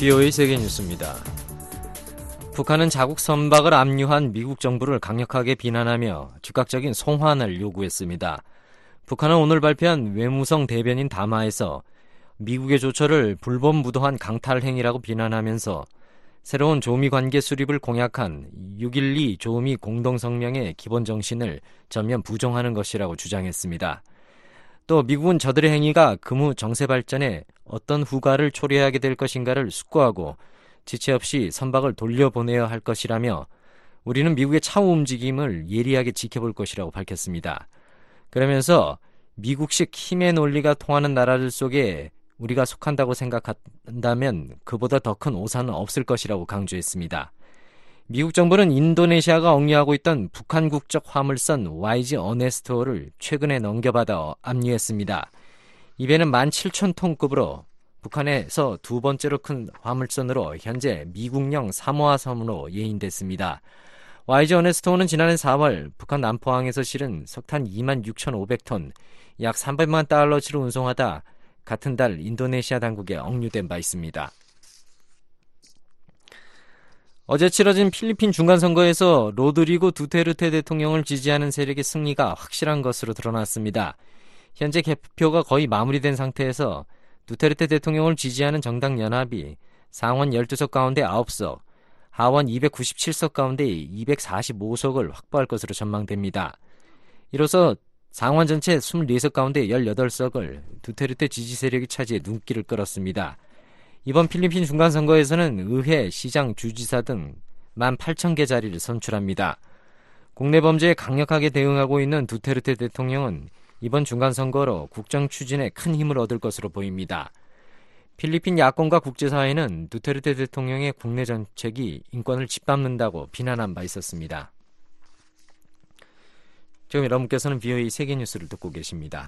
BOA 세계뉴스입니다. 북한은 자국 선박을 압류한 미국 정부를 강력하게 비난하며 즉각적인 송환을 요구했습니다. 북한은 오늘 발표한 외무성 대변인 담화에서 미국의 조처를 불법무도한 강탈 행위라고 비난하면서 새로운 조미 관계 수립을 공약한 6.12 조미 공동성명의 기본 정신을 전면 부정하는 것이라고 주장했습니다. 또 미국은 저들의 행위가 금후 정세 발전에 어떤 후과를 초래하게 될 것인가를 숙고하고 지체 없이 선박을 돌려보내야 할 것이라며 우리는 미국의 차후 움직임을 예리하게 지켜볼 것이라고 밝혔습니다. 그러면서 미국식 힘의 논리가 통하는 나라들 속에 우리가 속한다고 생각한다면 그보다 더 큰 오산은 없을 것이라고 강조했습니다. 미국 정부는 인도네시아가 억류하고 있던 북한 국적 화물선 YG 어네스토를 최근에 넘겨받아 압류했습니다. 이 배는 17,000톤급으로 북한에서 두 번째로 큰 화물선으로 현재 미국령 사모아 섬으로 예인됐습니다. YG 어네스토는 지난해 4월 북한 남포항에서 실은 석탄 26,500톤, 약 300만 달러치를 운송하다 같은 달 인도네시아 당국에 억류된 바 있습니다. 어제 치러진 필리핀 중간선거에서 로드리고 두테르테 대통령을 지지하는 세력의 승리가 확실한 것으로 드러났습니다. 현재 개표가 거의 마무리된 상태에서 두테르테 대통령을 지지하는 정당 연합이 상원 12석 가운데 9석, 하원 297석 가운데 245석을 확보할 것으로 전망됩니다. 이로써 상원 전체 24석 가운데 18석을 두테르테 지지 세력이 차지해 눈길을 끌었습니다. 이번 필리핀 중간선거에서는 의회, 시장, 주지사 등 18,000개 자리를 선출합니다. 국내 범죄에 강력하게 대응하고 있는 두테르테 대통령은 이번 중간선거로 국정 추진에 큰 힘을 얻을 것으로 보입니다. 필리핀 야권과 국제사회는 두테르테 대통령의 국내 정책이 인권을 짓밟는다고 비난한 바 있었습니다. 지금 여러분께서는 BOA 세계뉴스를 듣고 계십니다.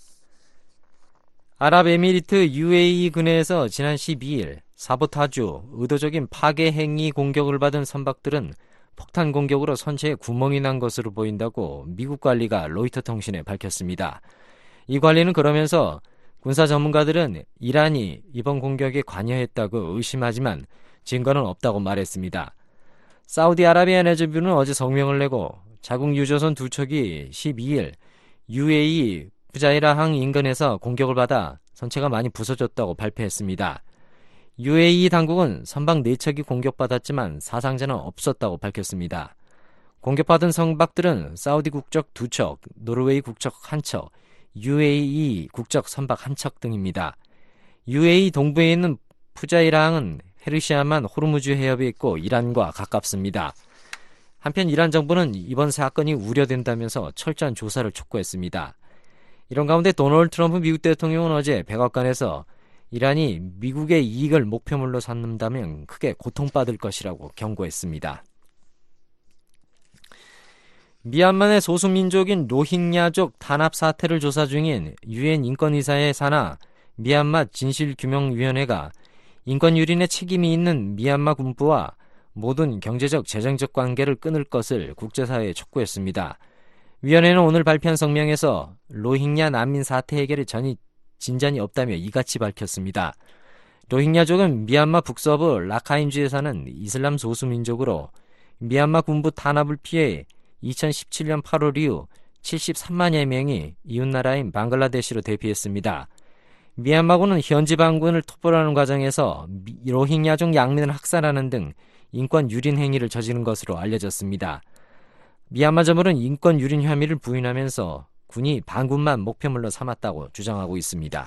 아랍에미리트 UAE 근해에서 지난 12일 사보타주, 의도적인 파괴 행위 공격을 받은 선박들은 폭탄 공격으로 선체에 구멍이 난 것으로 보인다고 미국 관리가 로이터 통신에 밝혔습니다. 이 관리는 그러면서 군사 전문가들은 이란이 이번 공격에 관여했다고 의심하지만 증거는 없다고 말했습니다. 사우디아라비아 내저뷰는 어제 성명을 내고 자국 유조선 두 척이 12일 UAE 부자이라항 인근에서 공격을 받아 선체가 많이 부서졌다고 발표했습니다. UAE 당국은 선박 4척이 공격받았지만 사상자는 없었다고 밝혔습니다. 공격받은 선박들은 사우디 국적 2척, 노르웨이 국적 1척, UAE 국적 선박 1척 등입니다. UAE 동부에 있는 푸자이라항은 헤르시아만 호르무즈 해협에 있고 이란과 가깝습니다. 한편 이란 정부는 이번 사건이 우려된다면서 철저한 조사를 촉구했습니다. 이런 가운데 도널드 트럼프 미국 대통령은 어제 백악관에서 이란이 미국의 이익을 목표물로 삼는다면 크게 고통받을 것이라고 경고했습니다. 미얀마의 소수민족인 로힝야족 탄압 사태를 조사 중인 유엔 인권이사의 산하 미얀마 진실규명위원회가 인권 유린에 책임이 있는 미얀마 군부와 모든 경제적, 재정적 관계를 끊을 것을 국제사회에 촉구했습니다. 위원회는 오늘 발표한 성명에서 로힝야 난민 사태 해결에 전혀 진전이 없다며 이같이 밝혔습니다. 로힝야족은 미얀마 북서부 라카인주에 사는 이슬람 소수민족으로 미얀마 군부 탄압을 피해 2017년 8월 이후 73만여 명이 이웃나라인 방글라데시로 대피했습니다. 미얀마군은 현지 반군을 토벌하는 과정에서 로힝야족 양민을 학살하는 등 인권 유린 행위를 저지른 것으로 알려졌습니다. 미얀마 정부는 인권 유린 혐의를 부인하면서 군이 반군만 목표물로 삼았다고 주장하고 있습니다.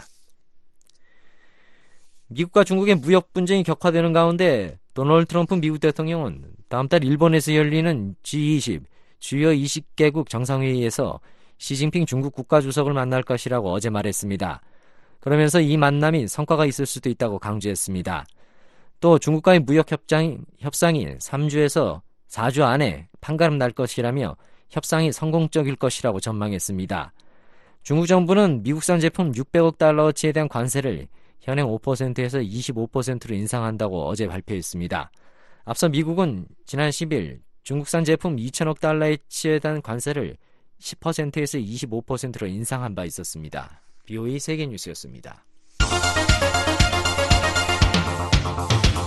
미국과 중국의 무역 분쟁이 격화되는 가운데 도널드 트럼프 미국 대통령은 다음 달 일본에서 열리는 G20 주요 20개국 정상회의에서 시진핑 중국 국가주석을 만날 것이라고 어제 말했습니다. 그러면서 이 만남이 성과가 있을 수도 있다고 강조했습니다. 또 중국과의 무역 협상이 3주에서 4주 안에 판가름 날 것이라며 협상이 성공적일 것이라고 전망했습니다. 중국 정부는 미국산 제품 600억 달러어치에 대한 관세를 현행 5%에서 25%로 인상한다고 어제 발표했습니다. 앞서 미국은 지난 10일 중국산 제품 2천억 달러어치에 대한 관세를 10%에서 25%로 인상한 바 있었습니다. BOA 세계뉴스였습니다.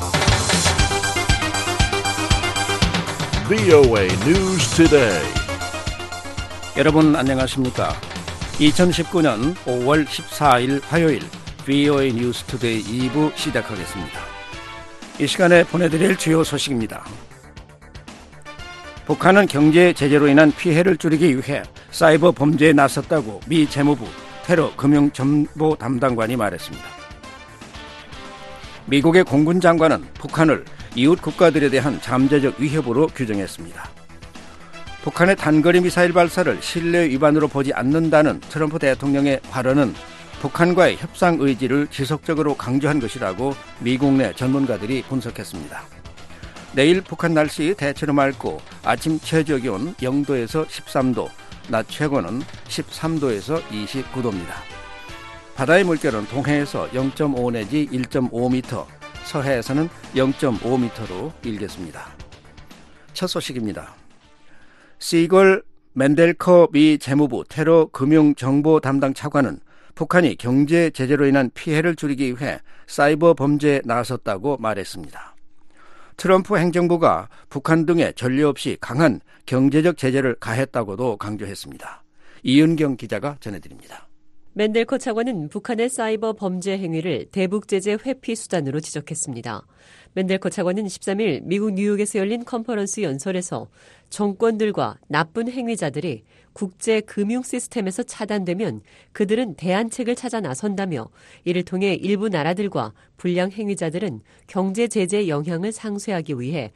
VOA News Today. 여러분 안녕하십니까? 2019년 5월 14일 화요일 VOA News Today 2부 시작하겠습니다. 이 시간에 보내드릴 주요 소식입니다. 북한은 경제 제재로 인한 피해를 줄이기 위해 사이버 범죄에 나섰다고 미 재무부 테러 금융 정보 담당관이 말했습니다. 미국의 공군 장관은 북한을 이웃 국가들에 대한 잠재적 위협으로 규정했습니다. 북한의 단거리 미사일 발사를 신뢰 위반으로 보지 않는다는 트럼프 대통령의 발언은 북한과의 협상 의지를 지속적으로 강조한 것이라고 미국 내 전문가들이 분석했습니다. 내일 북한 날씨 대체로 맑고 아침 최저기온 0도에서 13도, 낮 최고는 13도에서 29도입니다. 바다의 물결은 동해에서 0.5 내지 1.5m, 서해에서는 0.5m로 일겠습니다. 첫 소식입니다. 시걸 맨델커 미 재무부 테러 금융 정보 담당 차관은 북한이 경제 제재로 인한 피해를 줄이기 위해 사이버 범죄에 나섰다고 말했습니다. 트럼프 행정부가 북한 등에 전례 없이 강한 경제적 제재를 가했다고도 강조했습니다. 이은경 기자가 전해드립니다. 맨델커 차관은 북한의 사이버 범죄 행위를 대북 제재 회피 수단으로 지적했습니다. 맨델커 차관은 13일 미국 뉴욕에서 열린 컨퍼런스 연설에서 정권들과 나쁜 행위자들이 국제 금융 시스템에서 차단되면 그들은 대안책을 찾아 나선다며 이를 통해 일부 나라들과 불량 행위자들은 경제 제재의 영향을 상쇄하기 위해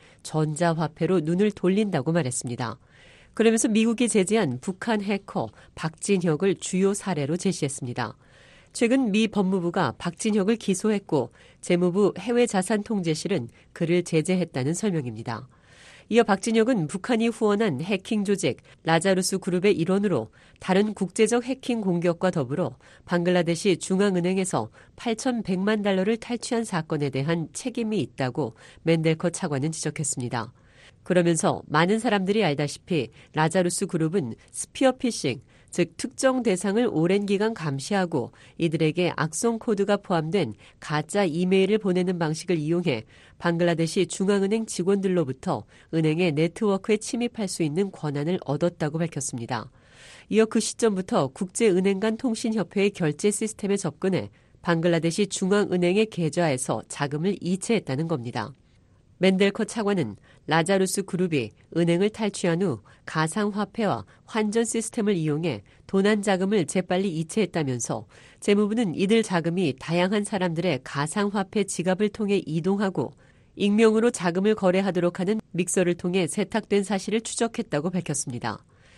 전자화폐로 눈을 돌린다고 말했습니다. 그러면서 미국이 제재한 북한 해커 박진혁을 주요 사례로 제시했습니다. 최근 미 법무부가 박진혁을 기소했고 재무부 해외자산통제실은 그를 제재했다는 설명입니다. 이어 박진혁은 북한이 후원한 해킹 조직 라자루스 그룹의 일원으로 다른 국제적 해킹 공격과 더불어 방글라데시 중앙은행에서 8,100만 달러를 탈취한 사건에 대한 책임이 있다고 맨델커 차관은 지적했습니다. 그러면서 많은 사람들이 알다시피 라자루스 그룹은 스피어피싱, 즉 특정 대상을 오랜 기간 감시하고 이들에게 악성 코드가 포함된 가짜 이메일을 보내는 방식을 이용해 방글라데시 중앙은행 직원들로부터 은행의 네트워크에 침입할 수 있는 권한을 얻었다고 밝혔습니다. 이어 그 시점부터 국제은행 간 통신협회의 결제 시스템에 접근해 방글라데시 중앙은행의 계좌에서 자금을 이체했다는 겁니다. 맨델커 차관은 라자루스 그룹이 은행을 탈취한 후 가상화폐와 환전 시스템을 이용해 도난 자금을 재빨리 이체했다면서 재무부는 이들 자금이 다양한 사람들의 가상화폐 지갑을 통해 이동하고 익명으로 자금을 거래하도록 하는 믹서를 통해 세탁된 사실을 추적했다고 밝혔습니다.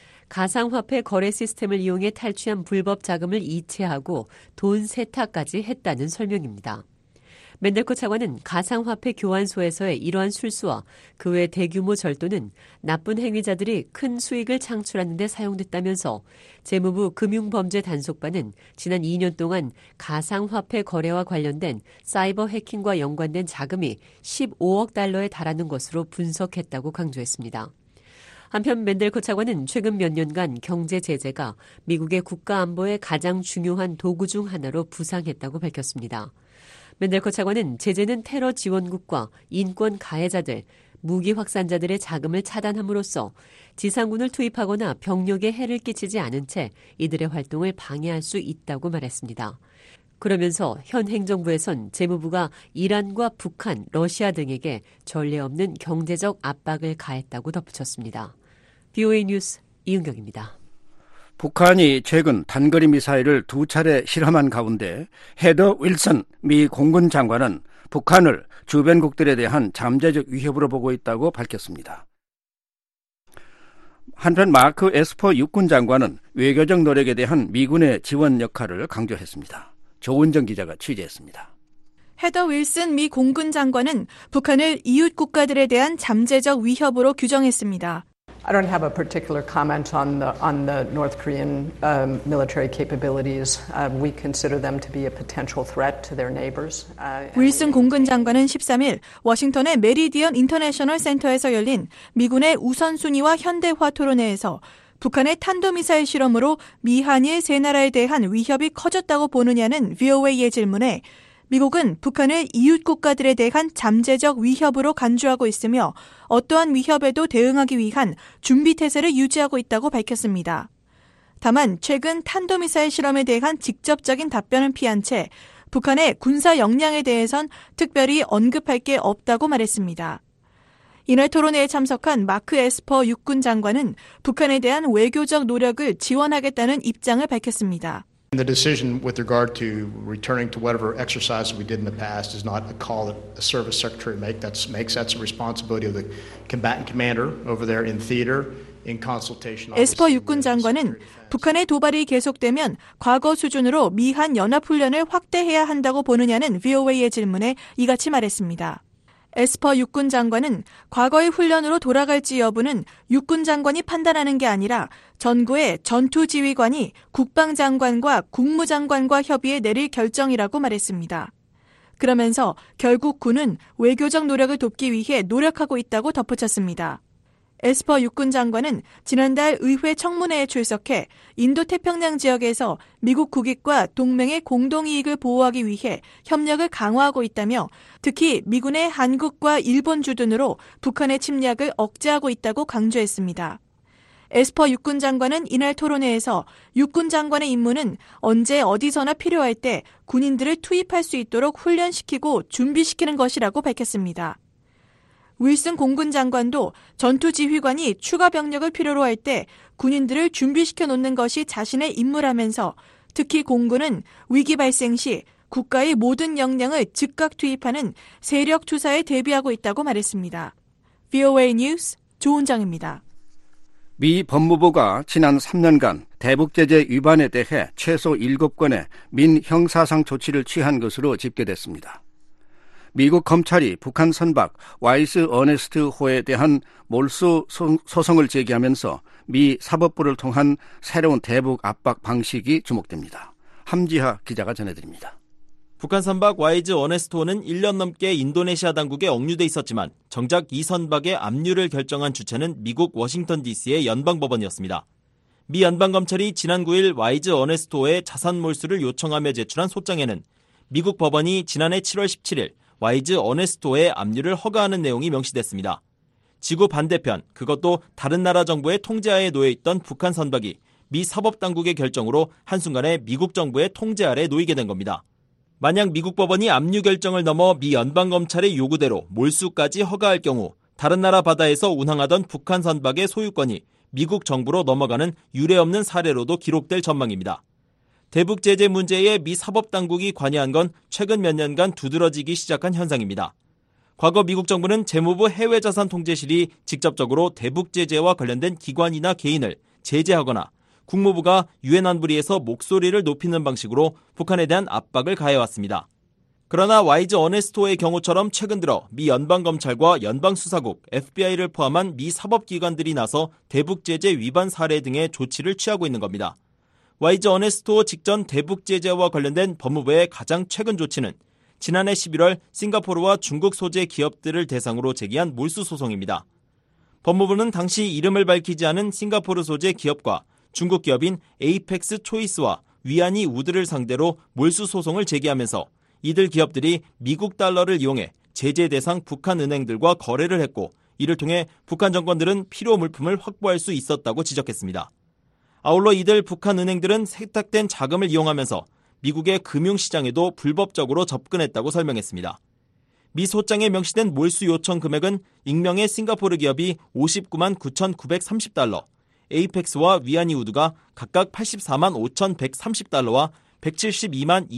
가상화폐 거래 시스템을 이용해 탈취한 불법 자금을 이체하고 돈 세탁까지 했다는 설명입니다. 맨델커 차관은 가상화폐 교환소에서의 이러한 술수와 그 외 대규모 절도는 나쁜 행위자들이 큰 수익을 창출하는 데 사용됐다면서 재무부 금융범죄단속반은 지난 2년 동안 가상화폐 거래와 관련된 사이버 해킹과 연관된 자금이 15억 달러에 달하는 것으로 분석했다고 강조했습니다. 한편 맨델커 차관은 최근 몇 년간 경제 제재가 미국의 국가 안보의 가장 중요한 도구 중 하나로 부상했다고 밝혔습니다. 맨델커 차관은 제재는 테러 지원국과 인권 가해자들, 무기 확산자들의 자금을 차단함으로써 지상군을 투입하거나 병력에 해를 끼치지 않은 채 이들의 활동을 방해할 수 있다고 말했습니다. 그러면서 현 행정부에선 재무부가 이란과 북한, 러시아 등에게 전례 없는 경제적 압박을 가했다고 덧붙였습니다. VOA 뉴스 이은경입니다. 북한이 최근 단거리 미사일을 2차례 실험한 가운데 헤더 윌슨 미 공군 장관은 북한을 주변국들에 대한 잠재적 위협으로 보고 있다고 밝혔습니다. 한편 마크 에스퍼 육군 장관은 외교적 노력에 대한 미군의 지원 역할을 강조했습니다. 조은정 기자가 취재했습니다. 헤더 윌슨 미 공군 장관은 북한을 이웃 국가들에 대한 잠재적 위협으로 규정했습니다. I don't have a particular comment on the North Korean military capabilities. We consider them to be a potential threat to their neighbors. 윌슨 공군 장관은 13일 워싱턴의 메리디언 인터내셔널 센터에서 열린 미군의 우선순위와 현대화 토론회에서 북한의 탄도미사일 실험으로 미 한일 세 나라에 대한 위협이 커졌다고 보느냐는 VOA의 질문에 미국은 북한을 이웃 국가들에 대한 잠재적 위협으로 간주하고 있으며 어떠한 위협에도 대응하기 위한 준비태세를 유지하고 있다고 밝혔습니다. 다만 최근 탄도미사일 실험에 대한 직접적인 답변은 피한 채 북한의 군사 역량에 대해선 특별히 언급할 게 없다고 말했습니다. 이날 토론회에 참석한 마크 에스퍼 육군 장관은 북한에 대한 외교적 노력을 지원하겠다는 입장을 밝혔습니다. The decision with regard to returning to whatever exercises we did in the past is not a call that a service secretary makes. That's a responsibility of the combatant commander over there in theater in consultation. 에스퍼 육군 장관은 북한의 도발이 계속되면 과거 수준으로 미한 연합훈련을 확대해야 한다고 보느냐는 VOA의 질문에 이같이 말했습니다. 에스퍼 육군 장관은 과거의 훈련으로 돌아갈지 여부는 육군 장관이 판단하는 게 아니라 전구의 전투지휘관이 국방장관과 국무장관과 협의해 내릴 결정이라고 말했습니다. 그러면서 결국 군은 외교적 노력을 돕기 위해 노력하고 있다고 덧붙였습니다. 에스퍼 육군 장관은 지난달 의회 청문회에 출석해 인도태평양 지역에서 미국 국익과 동맹의 공동이익을 보호하기 위해 협력을 강화하고 있다며 특히 미군의 한국과 일본 주둔으로 북한의 침략을 억제하고 있다고 강조했습니다. 에스퍼 육군 장관은 이날 토론회에서 육군 장관의 임무는 언제 어디서나 필요할 때 군인들을 투입할 수 있도록 훈련시키고 준비시키는 것이라고 밝혔습니다. 윌슨 공군 장관도 전투지휘관이 추가 병력을 필요로 할 때 군인들을 준비시켜 놓는 것이 자신의 임무라면서 특히 공군은 위기 발생 시 국가의 모든 역량을 즉각 투입하는 세력 투사에 대비하고 있다고 말했습니다. VOA 뉴스 조은정입니다. 미 법무부가 지난 3년간 대북제재 위반에 대해 최소 7건의 민형사상 조치를 취한 것으로 집계됐습니다. 미국 검찰이 북한 선박 와이즈 어네스트 호에 대한 몰수 소송을 제기하면서 미 사법부를 통한 새로운 대북 압박 방식이 주목됩니다. 함지하 기자가 전해드립니다. 북한 선박 와이즈 어네스트 호는 1년 넘게 인도네시아 당국에 억류돼 있었지만 정작 이 선박의 압류를 결정한 주체는 미국 워싱턴 DC의 연방법원이었습니다. 미 연방검찰이 지난 9일 와이즈 어네스트 호의 자산 몰수를 요청하며 제출한 소장에는 미국 법원이 지난해 7월 17일 와이즈 어네스토의 압류를 허가하는 내용이 명시됐습니다. 지구 반대편, 그것도 다른 나라 정부의 통제하에 놓여 있던 북한 선박이 미 사법당국의 결정으로 한순간에 미국 정부의 통제 아래 놓이게 된 겁니다. 만약 미국 법원이 압류 결정을 넘어 미 연방검찰의 요구대로 몰수까지 허가할 경우 다른 나라 바다에서 운항하던 북한 선박의 소유권이 미국 정부로 넘어가는 유례없는 사례로도 기록될 전망입니다. 대북 제재 문제에 미 사법당국이 관여한 건 최근 몇 년간 두드러지기 시작한 현상입니다. 과거 미국 정부는 재무부 해외자산통제실이 직접적으로 대북 제재와 관련된 기관이나 개인을 제재하거나 국무부가 유엔 안보리에서 목소리를 높이는 방식으로 북한에 대한 압박을 가해왔습니다. 그러나 와이즈 어네스토의 경우처럼 최근 들어 미 연방검찰과 연방수사국, FBI를 포함한 미 사법기관들이 나서 대북 제재 위반 사례 등의 조치를 취하고 있는 겁니다. 와이즈 어네스토 직전 대북 제재와 관련된 법무부의 가장 최근 조치는 지난해 11월 싱가포르와 중국 소재 기업들을 대상으로 제기한 몰수 소송입니다. 법무부는 당시 이름을 밝히지 않은 싱가포르 소재 기업과 중국 기업인 에이펙스 초이스와 위안이 우드를 상대로 몰수 소송을 제기하면서 이들 기업들이 미국 달러를 이용해 제재 대상 북한 은행들과 거래를 했고 이를 통해 북한 정권들은 필요 물품을 확보할 수 있었다고 지적했습니다. 아울러 이들 북한 은행들은 세탁된 자금을 이용하면서 미국의 금융시장에도 불법적으로 접근했다고 설명했습니다. 미 소장에 명시된 몰수 요청 금액은 익명의 싱가포르 기업이 59만 9,930달러, 에이펙스와 위안이우드가 각각 84만 5,130달러와 172만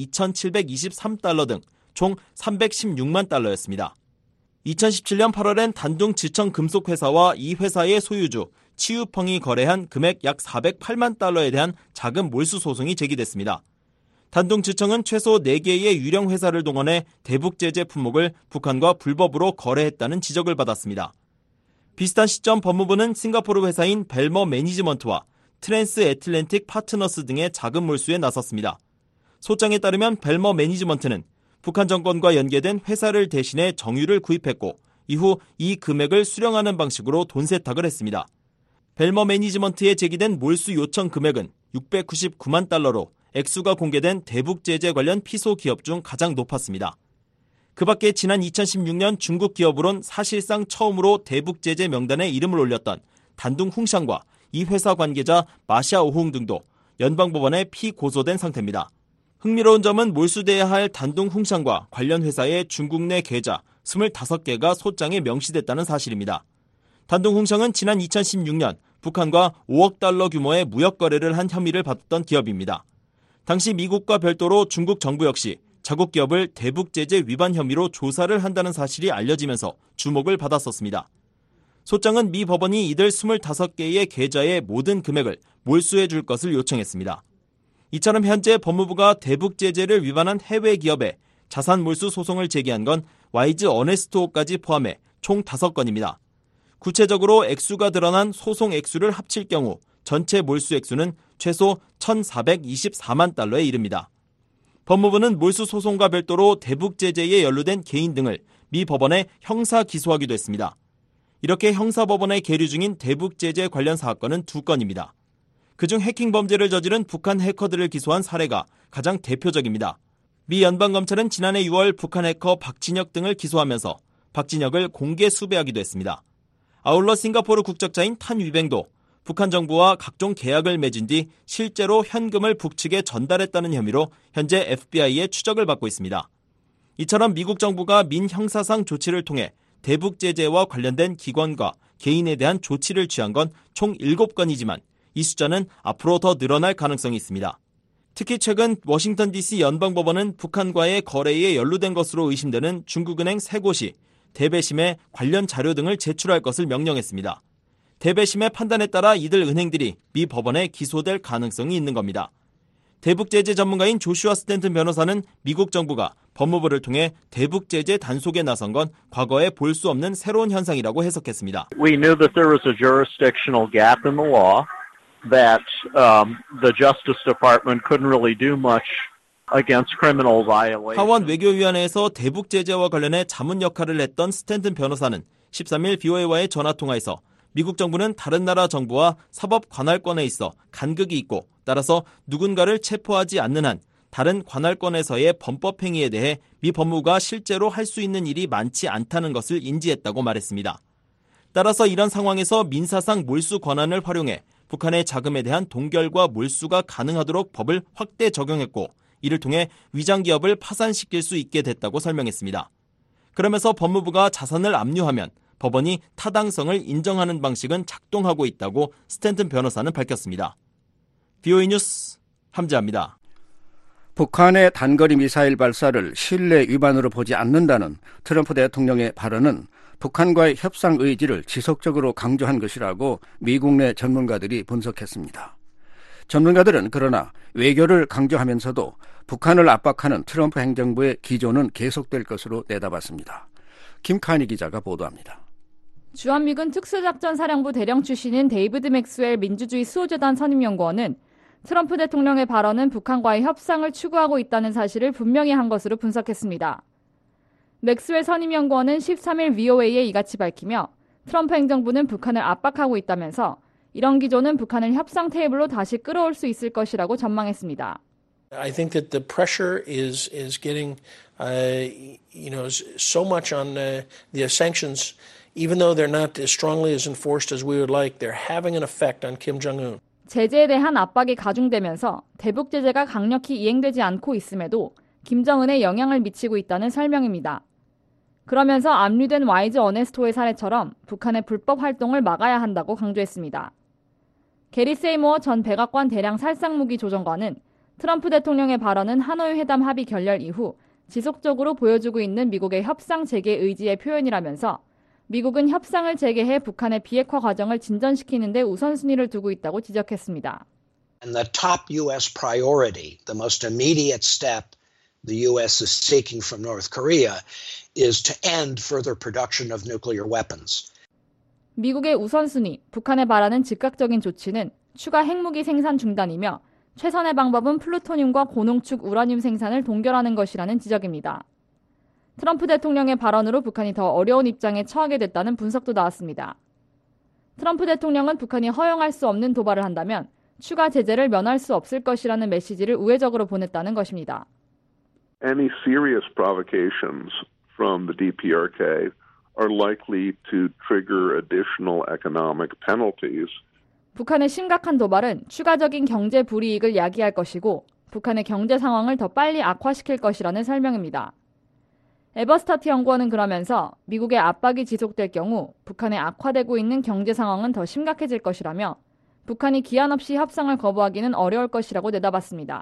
2,723달러 등 총 316만 달러였습니다. 2017년 8월엔 단둥지청 금속회사와 이 회사의 소유주 치유펑이 거래한 금액 약 408만 달러에 대한 자금 몰수 소송이 제기됐습니다. 단둥지청은 최소 4개의 유령 회사를 동원해 대북 제재 품목을 북한과 불법으로 거래했다는 지적을 받았습니다. 비슷한 시점 법무부는 싱가포르 회사인 벨머 매니지먼트와 트랜스 애틀랜틱 파트너스 등의 자금 몰수에 나섰습니다. 소장에 따르면 벨머 매니지먼트는 북한 정권과 연계된 회사를 대신해 정유를 구입했고 이후 이 금액을 수령하는 방식으로 돈 세탁을 했습니다. 벨머 매니지먼트에 제기된 몰수 요청 금액은 699만 달러로 액수가 공개된 대북 제재 관련 피소 기업 중 가장 높았습니다. 그 밖에 지난 2016년 중국 기업으론 사실상 처음으로 대북 제재 명단에 이름을 올렸던 단둥 홍샹과 이 회사 관계자 마샤오홍 등도 연방법원에 피고소된 상태입니다. 흥미로운 점은 몰수돼야 할 단둥 홍샹과 관련 회사의 중국 내 계좌 25개가 소장에 명시됐다는 사실입니다. 단둥 홍샹은 지난 2016년 북한과 5억 달러 규모의 무역 거래를 한 혐의를 받았던 기업입니다. 당시 미국과 별도로 중국 정부 역시 자국 기업을 대북 제재 위반 혐의로 조사를 한다는 사실이 알려지면서 주목을 받았었습니다. 소장은 미 법원이 이들 25개의 계좌의 모든 금액을 몰수해 줄 것을 요청했습니다. 이처럼 현재 법무부가 대북 제재를 위반한 해외 기업에 자산 몰수 소송을 제기한 건 와이즈 어네스토까지 포함해 총 5건입니다. 구체적으로 액수가 드러난 소송 액수를 합칠 경우 전체 몰수 액수는 최소 1,424만 달러에 이릅니다. 법무부는 몰수 소송과 별도로 대북 제재에 연루된 개인 등을 미 법원에 형사 기소하기도 했습니다. 이렇게 형사법원에 계류 중인 대북 제재 관련 사건은 2건입니다. 그중 해킹 범죄를 저지른 북한 해커들을 기소한 사례가 가장 대표적입니다. 미 연방검찰은 지난해 6월 북한 해커 박진혁 등을 기소하면서 박진혁을 공개 수배하기도 했습니다. 아울러 싱가포르 국적자인 탄 위뱅도 북한 정부와 각종 계약을 맺은 뒤 실제로 현금을 북측에 전달했다는 혐의로 현재 FBI의 추적을 받고 있습니다. 이처럼 미국 정부가 민형사상 조치를 통해 대북 제재와 관련된 기관과 개인에 대한 조치를 취한 건 총 7건이지만 이 숫자는 앞으로 더 늘어날 가능성이 있습니다. 특히 최근 워싱턴 DC 연방법원은 북한과의 거래에 연루된 것으로 의심되는 중국은행 3곳이 대배심에 관련 자료 등을 제출할 것을 명령했습니다. 대배심의 판단에 따라 이들 은행들이 미 법원에 기소될 가능성이 있는 겁니다. 대북 제재 전문가인 조슈아 스탠튼 변호사는 미국 정부가 법무부를 통해 대북 제재 단속에 나선 건 과거에 볼 수 없는 새로운 현상이라고 해석했습니다. We knew that there was a jurisdictional gap in the law, that the Justice Department couldn't really do much against criminal violations. 하원 외교위원회에서 대북 제재와 관련해 자문 역할을 했던 스탠튼 변호사는 13일 BOA와의 전화통화에서 미국 정부는 다른 나라 정부와 사법 관할권에 있어 간극이 있고 따라서 누군가를 체포하지 않는 한 다른 관할권에서의 범법 행위에 대해 미 법무부가 실제로 할 수 있는 일이 많지 않다는 것을 인지했다고 말했습니다. 따라서 이런 상황에서 민사상 몰수 권한을 활용해 북한의 자금에 대한 동결과 몰수가 가능하도록 법을 확대 적용했고 이를 통해 위장기업을 파산시킬 수 있게 됐다고 설명했습니다. 그러면서 법무부가 자산을 압류하면 법원이 타당성을 인정하는 방식은 작동하고 있다고 스탠튼 변호사는 밝혔습니다. BOA 뉴스 함재합니다. 북한의 단거리 미사일 발사를 신뢰 위반으로 보지 않는다는 트럼프 대통령의 발언은 북한과의 협상 의지를 지속적으로 강조한 것이라고 미국 내 전문가들이 분석했습니다. 전문가들은 그러나 외교를 강조하면서도 북한을 압박하는 트럼프 행정부의 기조는 계속될 것으로 내다봤습니다. 김카니 기자가 보도합니다. 주한미군 특수작전사령부 대령 출신인 데이비드 맥스웰 민주주의 수호재단 선임연구원은 트럼프 대통령의 발언은 북한과의 협상을 추구하고 있다는 사실을 분명히 한 것으로 분석했습니다. 맥스웰 선임연구원은 13일 VOA에 이같이 밝히며 트럼프 행정부는 북한을 압박하고 있다면서 이런 기조는 북한을 협상 테이블로 다시 끌어올 수 있을 것이라고 전망했습니다. I think that the pressure is getting, so much on the sanctions, even though they're not as strongly as enforced as we would like, they're having an effect on Kim Jong-un. 제재에 대한 압박이 가중되면서 대북 제재가 강력히 이행되지 않고 있음에도 김정은에 영향을 미치고 있다는 설명입니다. 그러면서 압류된 와이즈 어네스토의 사례처럼 북한의 불법 활동을 막아야 한다고 강조했습니다. 게리 세이모어 전 백악관 대량 살상무기 조정관은 트럼프 대통령의 발언은 하노이 회담 합의 결렬 이후 지속적으로 보여주고 있는 미국의 협상 재개 의지의 표현이라면서 미국은 협상을 재개해 북한의 비핵화 과정을 진전시키는 데 우선순위를 두고 있다고 지적했습니다. And the top U.S. priority, the most immediate step the U.S. is seeking from North Korea is to end further production of nuclear weapons. 미국의 우선순위, 북한에 바라는 즉각적인 조치는 추가 핵무기 생산 중단이며 최선의 방법은 플루토늄과 고농축 우라늄 생산을 동결하는 것이라는 지적입니다. 트럼프 대통령의 발언으로 북한이 더 어려운 입장에 처하게 됐다는 분석도 나왔습니다. 트럼프 대통령은 북한이 허용할 수 없는 도발을 한다면 추가 제재를 면할 수 없을 것이라는 메시지를 우회적으로 보냈다는 것입니다. Any serious provocations from the DPRK are likely to trigger additional economic penalties. 북한의 심각한 도발은 추가적인 경제 불이익을 야기할 것이고 북한의 경제 상황을 더 빨리 악화시킬 것이라는 설명입니다. 에버스타트 연구원은 그러면서 미국의 압박이 지속될 경우 북한의 악화되고 있는 경제 상황은 더 심각해질 것이라며 북한이 기한 없이 협상을 거부하기는 어려울 것이라고 내다봤습니다.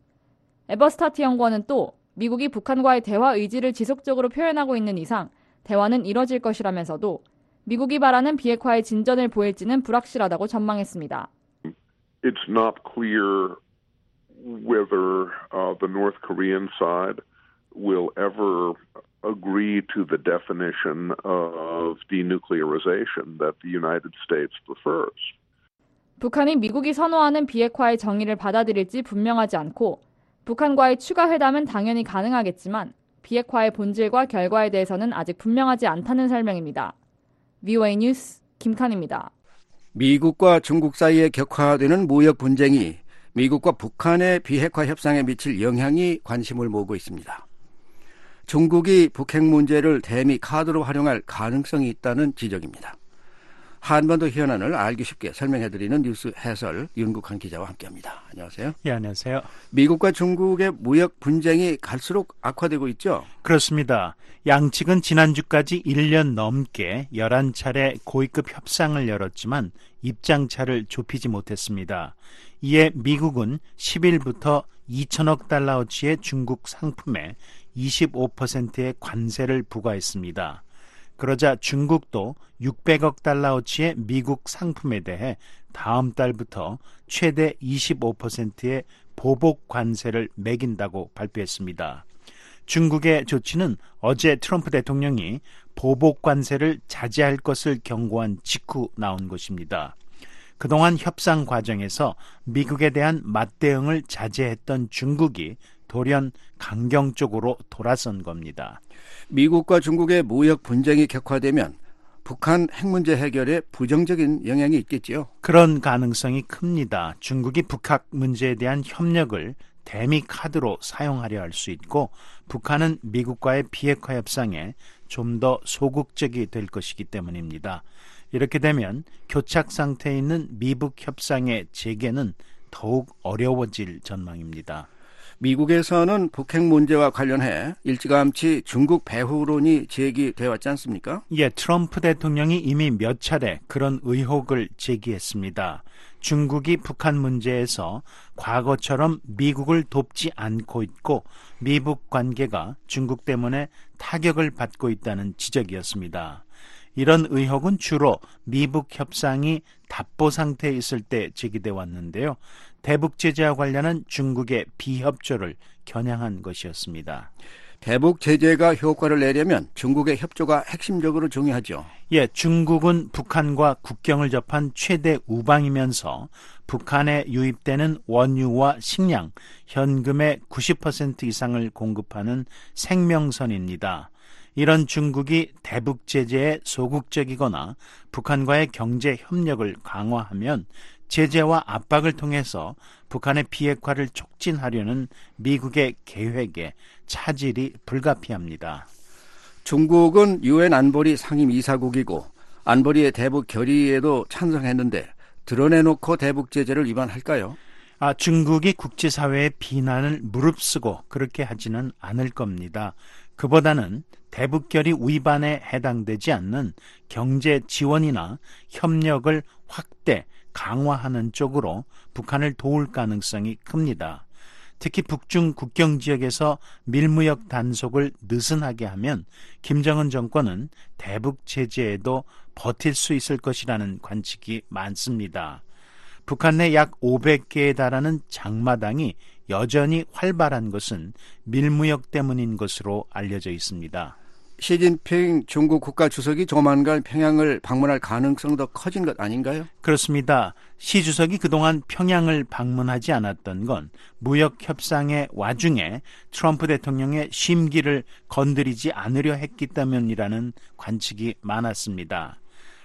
에버스타트 연구원은 또 미국이 북한과의 대화 의지를 지속적으로 표현하고 있는 이상 대화는 이뤄질 것이라면서도 미국이 바라는 비핵화의 진전을 보일지는 불확실하다고 전망했습니다. It's not clear whether the North Korean side will ever agree to the definition of denuclearization that the United States prefers. 북한이 미국이 선호하는 비핵화의 정의를 받아들일지 분명하지 않고 북한과의 추가 회담은 당연히 가능하겠지만 비핵화의 본질과 결과에 대해서는 아직 분명하지 않다는 설명입니다. VOA 뉴스 김칸입니다. 미국과 중국 사이에 격화되는 무역 분쟁이 미국과 북한의 비핵화 협상에 미칠 영향이 관심을 모으고 있습니다. 중국이 북핵 문제를 대미 카드로 활용할 가능성이 있다는 지적입니다. 한반도 현안을 알기 쉽게 설명해드리는 뉴스 해설 윤국한 기자와 함께합니다. 안녕하세요. 예, 안녕하세요. 미국과 중국의 무역 분쟁이 갈수록 악화되고 있죠? 그렇습니다. 양측은 지난주까지 1년 넘게 11차례 고위급 협상을 열었지만 입장차를 좁히지 못했습니다. 이에 미국은 10일부터 2천억 달러어치의 중국 상품에 25%의 관세를 부과했습니다. 그러자 중국도 600억 달러어치의 미국 상품에 대해 다음 달부터 최대 25%의 보복 관세를 매긴다고 발표했습니다. 중국의 조치는 어제 트럼프 대통령이 보복 관세를 자제할 것을 경고한 직후 나온 것입니다. 그동안 협상 과정에서 미국에 대한 맞대응을 자제했던 중국이 돌연 강경 쪽으로 돌아선 겁니다. 미국과 중국의 무역 분쟁이 격화되면 북한 핵 문제 해결에 부정적인 영향이 있겠지요? 그런 가능성이 큽니다. 중국이 북핵 문제에 대한 협력을 대미 카드로 사용하려 할 수 있고 북한은 미국과의 비핵화 협상에 좀 더 소극적이 될 것이기 때문입니다. 이렇게 되면 교착 상태에 있는 미북 협상의 재개는 더욱 어려워질 전망입니다. 미국에서는 북핵 문제와 관련해 일찌감치 중국 배후론이 제기되어 왔지 않습니까? 예, 트럼프 대통령이 이미 몇 차례 그런 의혹을 제기했습니다. 중국이 북한 문제에서 과거처럼 미국을 돕지 않고 있고 미북 관계가 중국 때문에 타격을 받고 있다는 지적이었습니다. 이런 의혹은 주로 미북 협상이 답보 상태에 있을 때 제기돼 왔는데요. 대북 제재와 관련한 중국의 비협조를 겨냥한 것이었습니다. 대북 제재가 효과를 내려면 중국의 협조가 핵심적으로 중요하죠. 예, 중국은 북한과 국경을 접한 최대 우방이면서 북한에 유입되는 원유와 식량, 현금의 90% 이상을 공급하는 생명선입니다. 이런 중국이 대북 제재에 소극적이거나 북한과의 경제 협력을 강화하면 제재와 압박을 통해서 북한의 비핵화를 촉진하려는 미국의 계획에 차질이 불가피합니다. 중국은 유엔 안보리 상임이사국이고 안보리의 대북 결의에도 찬성했는데 드러내놓고 대북 제재를 위반할까요? 중국이 국제사회의 비난을 무릅쓰고 그렇게 하지는 않을 겁니다. 그보다는 대북 결의 위반에 해당되지 않는 경제 지원이나 협력을 확대, 강화하는 쪽으로 북한을 도울 가능성이 큽니다. 특히 북중 국경 지역에서 밀무역 단속을 느슨하게 하면 김정은 정권은 대북 제재에도 버틸 수 있을 것이라는 관측이 많습니다. 북한 내 약 500개에 달하는 장마당이 여전히 활발한 것은 밀무역 때문인 것으로 알려져 있습니다. 시진핑 중국 국가주석이 조만간 평양을 방문할 가능성도 커진 것 아닌가요? 그렇습니다. 시 주석이 그동안 평양을 방문하지 않았던 건 무역 협상의 와중에 트럼프 대통령의 심기를 건드리지 않으려 했기 때문이라는 관측이 많았습니다.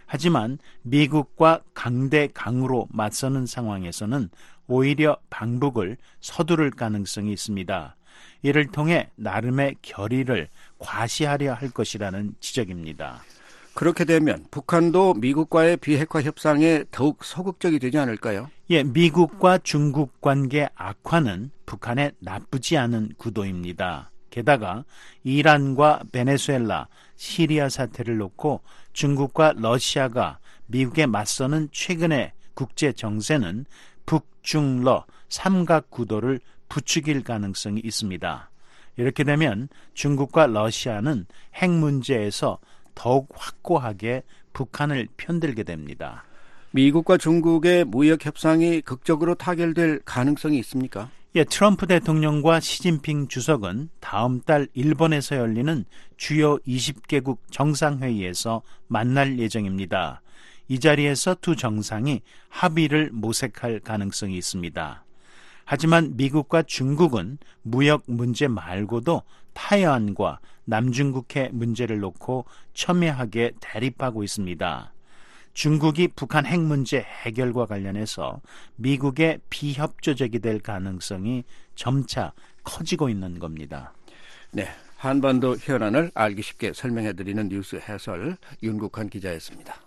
하지만 미국과 강대강으로 맞서는 상황에서는 오히려 방북을 서두를 가능성이 있습니다. 이를 통해 나름의 결의를 과시하려 할 것이라는 지적입니다. 그렇게 되면 북한도 미국과의 비핵화 협상에 더욱 소극적이 되지 않을까요? 예, 미국과 중국 관계 악화는 북한에 나쁘지 않은 구도입니다. 게다가 이란과 베네수엘라, 시리아 사태를 놓고 중국과 러시아가 미국에 맞서는 최근의 국제 정세는 북중러 삼각 구도를 부추길 가능성이 있습니다. 이렇게 되면 중국과 러시아는 핵 문제에서 더욱 확고하게 북한을 편들게 됩니다. 미국과 중국의 무역 협상이 극적으로 타결될 가능성이 있습니까? 예, 트럼프 대통령과 시진핑 주석은 다음 달 일본에서 열리는 주요 20개국 정상회의에서 만날 예정입니다. 이 자리에서 두 정상이 합의를 모색할 가능성이 있습니다. 하지만 미국과 중국은 무역 문제 말고도 타이완과 남중국해 문제를 놓고 첨예하게 대립하고 있습니다. 중국이 북한 핵 문제 해결과 관련해서 미국의 비협조적이 될 가능성이 점차 커지고 있는 겁니다. 네, 한반도 현안을 알기 쉽게 설명해드리는 뉴스 해설 윤국환 기자였습니다.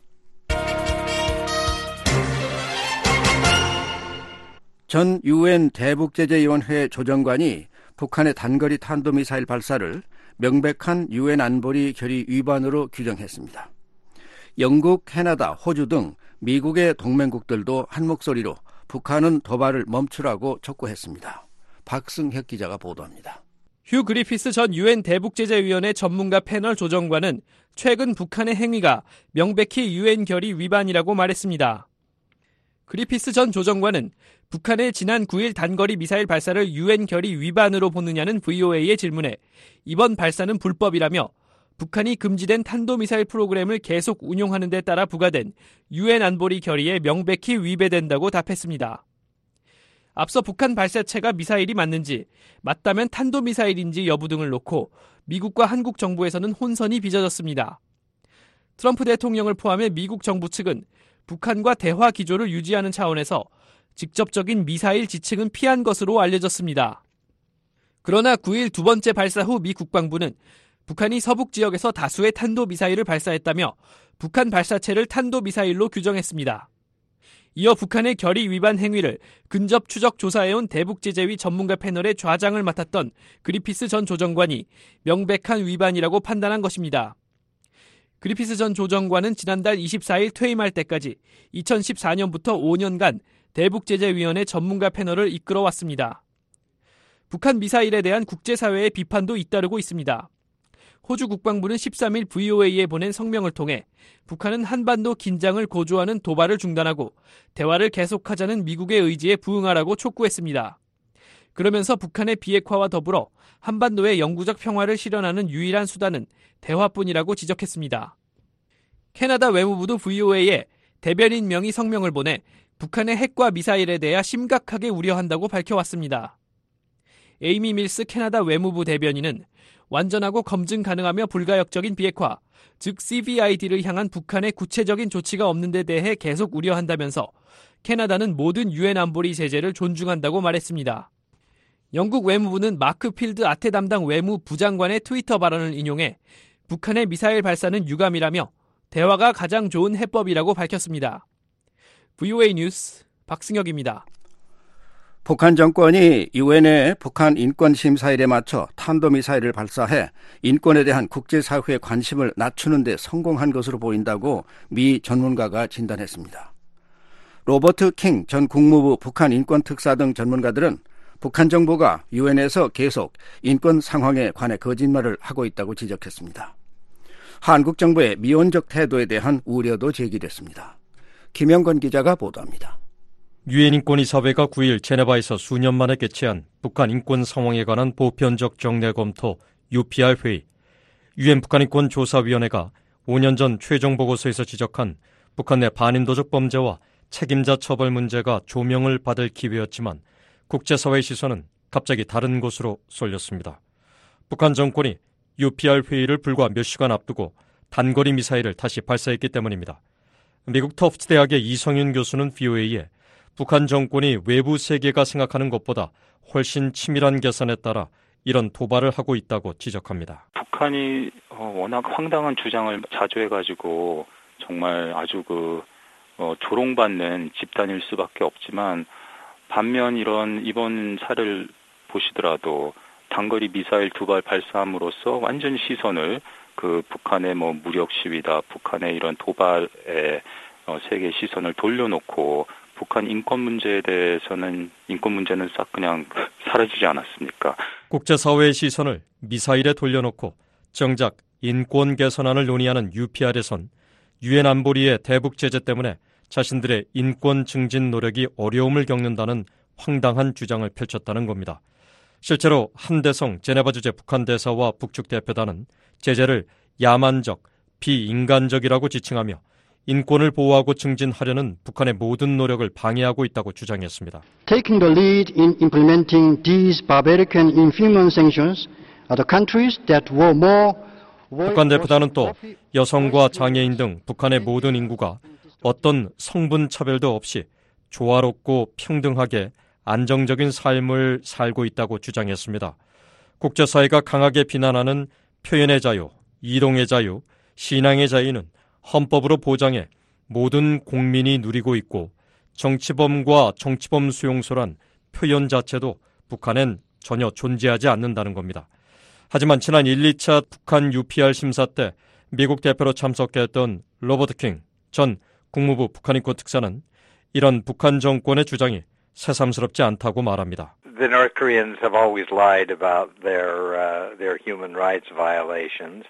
전 유엔 대북제재위원회 조정관이 북한의 단거리 탄도미사일 발사를 명백한 유엔 안보리 결의 위반으로 규정했습니다. 영국, 캐나다, 호주 등 미국의 동맹국들도 한 목소리로 북한은 도발을 멈추라고 촉구했습니다. 박승혁 기자가 보도합니다. 휴 그리피스 전 유엔 대북제재위원회 전문가 패널 조정관은 최근 북한의 행위가 명백히 유엔 결의 위반이라고 말했습니다. 그리피스 전 조정관은 북한의 지난 9일 단거리 미사일 발사를 유엔 결의 위반으로 보느냐는 VOA의 질문에 이번 발사는 불법이라며 북한이 금지된 탄도미사일 프로그램을 계속 운용하는 데 따라 부과된 유엔 안보리 결의에 명백히 위배된다고 답했습니다. 앞서 북한 발사체가 미사일이 맞는지, 맞다면 탄도미사일인지 여부 등을 놓고 미국과 한국 정부에서는 혼선이 빚어졌습니다. 트럼프 대통령을 포함해 미국 정부 측은 북한과 대화 기조를 유지하는 차원에서 직접적인 미사일 지칭은 피한 것으로 알려졌습니다. 그러나 9일 두 번째 발사 후 미 국방부는 북한이 서북 지역에서 다수의 탄도미사일을 발사했다며 북한 발사체를 탄도미사일로 규정했습니다. 이어 북한의 결의 위반 행위를 근접 추적 조사해온 대북제재위 전문가 패널의 좌장을 맡았던 그리피스 전 조정관이 명백한 위반이라고 판단한 것입니다. 그리피스 전 조정관은 지난달 24일 퇴임할 때까지 2014년부터 5년간 대북제재위원회 전문가 패널을 이끌어왔습니다. 북한 미사일에 대한 국제사회의 비판도 잇따르고 있습니다. 호주 국방부는 13일 VOA에 보낸 성명을 통해 북한은 한반도 긴장을 고조하는 도발을 중단하고 대화를 계속하자는 미국의 의지에 부응하라고 촉구했습니다. 그러면서 북한의 비핵화와 더불어 한반도의 영구적 평화를 실현하는 유일한 수단은 대화뿐이라고 지적했습니다. 캐나다 외무부도 VOA에 대변인 명의 성명을 보내 북한의 핵과 미사일에 대해 심각하게 우려한다고 밝혀왔습니다. 에이미 밀스 캐나다 외무부 대변인은 완전하고 검증 가능하며 불가역적인 비핵화, 즉 CVID를 향한 북한의 구체적인 조치가 없는 데 대해 계속 우려한다면서 캐나다는 모든 유엔 안보리 제재를 존중한다고 말했습니다. 영국 외무부는 마크 필드 아태 담당 외무 부장관의 트위터 발언을 인용해 북한의 미사일 발사는 유감이라며 대화가 가장 좋은 해법이라고 밝혔습니다. VOA 뉴스 박승혁입니다. 북한 정권이 유엔의 북한 인권심사일에 맞춰 탄도미사일을 발사해 인권에 대한 국제사회의 관심을 낮추는 데 성공한 것으로 보인다고 미 전문가가 진단했습니다. 로버트 킹 전 국무부 북한 인권특사 등 전문가들은 북한 정부가 유엔에서 계속 인권 상황에 관해 거짓말을 하고 있다고 지적했습니다. 한국 정부의 미온적 태도에 대한 우려도 제기됐습니다. 김영건 기자가 보도합니다. 유엔 인권이사회가 9일 제네바에서 수년 만에 개최한 북한 인권 상황에 관한 보편적 정례 검토 UPR 회의. 유엔 북한인권조사위원회가 5년 전 최종 보고서에서 지적한 북한 내 반인도적 범죄와 책임자 처벌 문제가 조명을 받을 기회였지만 국제사회의 시선은 갑자기 다른 곳으로 쏠렸습니다. 북한 정권이 UPR 회의를 불과 몇 시간 앞두고 단거리 미사일을 다시 발사했기 때문입니다. 미국 터프트 대학의 이성윤 교수는 VOA에 북한 정권이 외부 세계가 생각하는 것보다 훨씬 치밀한 계산에 따라 이런 도발을 하고 있다고 지적합니다. 북한이 워낙 황당한 주장을 자주 해가지고 정말 아주 조롱받는 집단일 수밖에 없지만 반면 이번 사례를 보시더라도 단거리 미사일 2발 발사함으로써 완전 시선을 북한의 무력 시위다, 북한의 이런 도발에 세계 시선을 돌려놓고 북한 인권 문제에 대해서는 인권 문제는 싹 그냥 사라지지 않았습니까? 국제사회의 시선을 미사일에 돌려놓고 정작 인권 개선안을 논의하는 UPR에선 유엔 안보리의 대북 제재 때문에 자신들의 인권 증진 노력이 어려움을 겪는다는 황당한 주장을 펼쳤다는 겁니다. 실제로 한대성 제네바 주재 북한 대사와 북측 대표단은 제재를 야만적, 비인간적이라고 지칭하며 인권을 보호하고 증진하려는 북한의 모든 노력을 방해하고 있다고 주장했습니다. Taking the lead in implementing these barbaric and inhuman sanctions are the countries that were more. 북한 대표단은 또 여성과 장애인 등 북한의 모든 인구가 어떤 성분 차별도 없이 조화롭고 평등하게 안정적인 삶을 살고 있다고 주장했습니다. 국제사회가 강하게 비난하는 표현의 자유, 이동의 자유, 신앙의 자유는 헌법으로 보장해 모든 국민이 누리고 있고 정치범과 정치범 수용소란 표현 자체도 북한엔 전혀 존재하지 않는다는 겁니다. 하지만 지난 1, 2차 북한 UPR 심사 때 미국 대표로 참석했던 로버트 킹 전 국무부 북한인권 특사는 이런 북한 정권의 주장이 새삼스럽지 않다고 말합니다. The North Koreans have always lied about their human rights violations.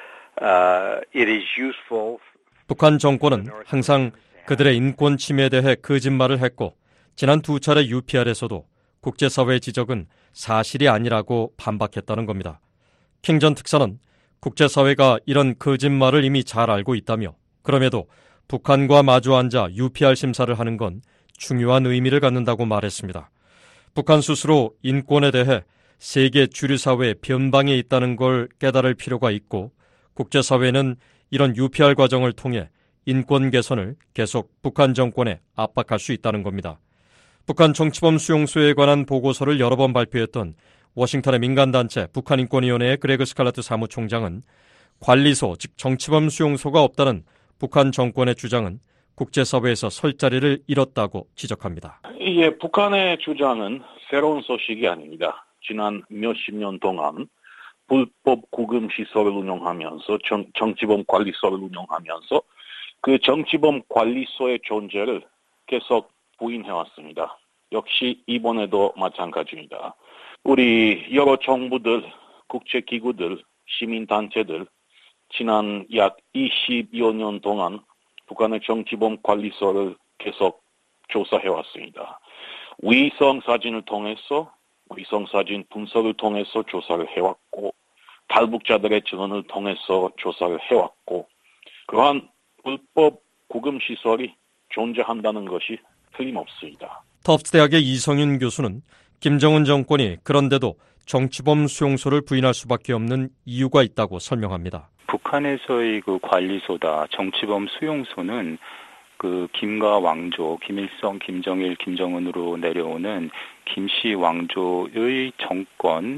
It is useful. 북한 정권은 항상 그들의 인권 침해에 대해 거짓말을 했고 지난 2차례 UPR에서도 국제사회의 지적은 사실이 아니라고 반박했다는 겁니다. 킹 전 특사는 국제사회가 이런 거짓말을 이미 잘 알고 있다며 그럼에도 북한과 마주 앉아 UPR 심사를 하는 건 중요한 의미를 갖는다고 말했습니다. 북한 스스로 인권에 대해 세계 주류 사회의 변방에 있다는 걸 깨달을 필요가 있고 국제사회는 이런 UPR 과정을 통해 인권 개선을 계속 북한 정권에 압박할 수 있다는 겁니다. 북한 정치범 수용소에 관한 보고서를 여러 번 발표했던 워싱턴의 민간단체 북한인권위원회의 그레그 스칼라트 사무총장은 관리소, 즉 정치범 수용소가 없다는 북한 정권의 주장은 국제사회에서 설 자리를 잃었다고 지적합니다. 이게 북한의 주장은 새로운 소식이 아닙니다. 지난 몇십 년 동안 불법 구금 시설을 운영하면서 정치범 관리소를 운영하면서 그 정치범 관리소의 존재를 계속 부인해왔습니다. 역시 이번에도 마찬가지입니다. 우리 여러 정부들, 국제기구들, 시민단체들 지난 약 20여 년 동안 북한의 정치범 관리소를 계속 조사해왔습니다. 위성사진을 통해서 위성사진 분석을 통해서 조사를 해왔고 탈북자들의 증언을 통해서 조사를 해왔고 그러한 불법 구금시설이 존재한다는 것이 틀림없습니다. 터프트 대학의 이성윤 교수는 김정은 정권이 그런데도 정치범 수용소를 부인할 수밖에 없는 이유가 있다고 설명합니다. 북한에서의 관리소다 정치범 수용소는 김과 왕조, 김일성, 김정일, 김정은으로 내려오는 김씨 왕조의 정권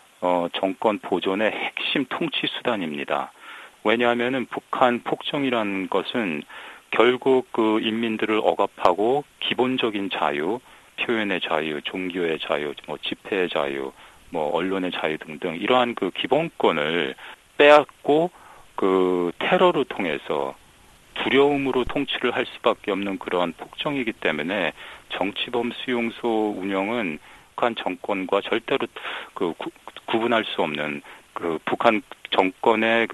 보존의 핵심 통치 수단입니다. 왜냐하면은 북한 폭정이라는 것은 결국 인민들을 억압하고 기본적인 자유, 표현의 자유, 종교의 자유, 집회의 자유, 언론의 자유 등등 이러한 기본권을 빼앗고 테러를 통해서 두려움으로 통치를 할 수밖에 없는 그러한 폭정이기 때문에 정치범 수용소 운영은 북한 정권과 절대로 구분할 수 없는 북한 정권의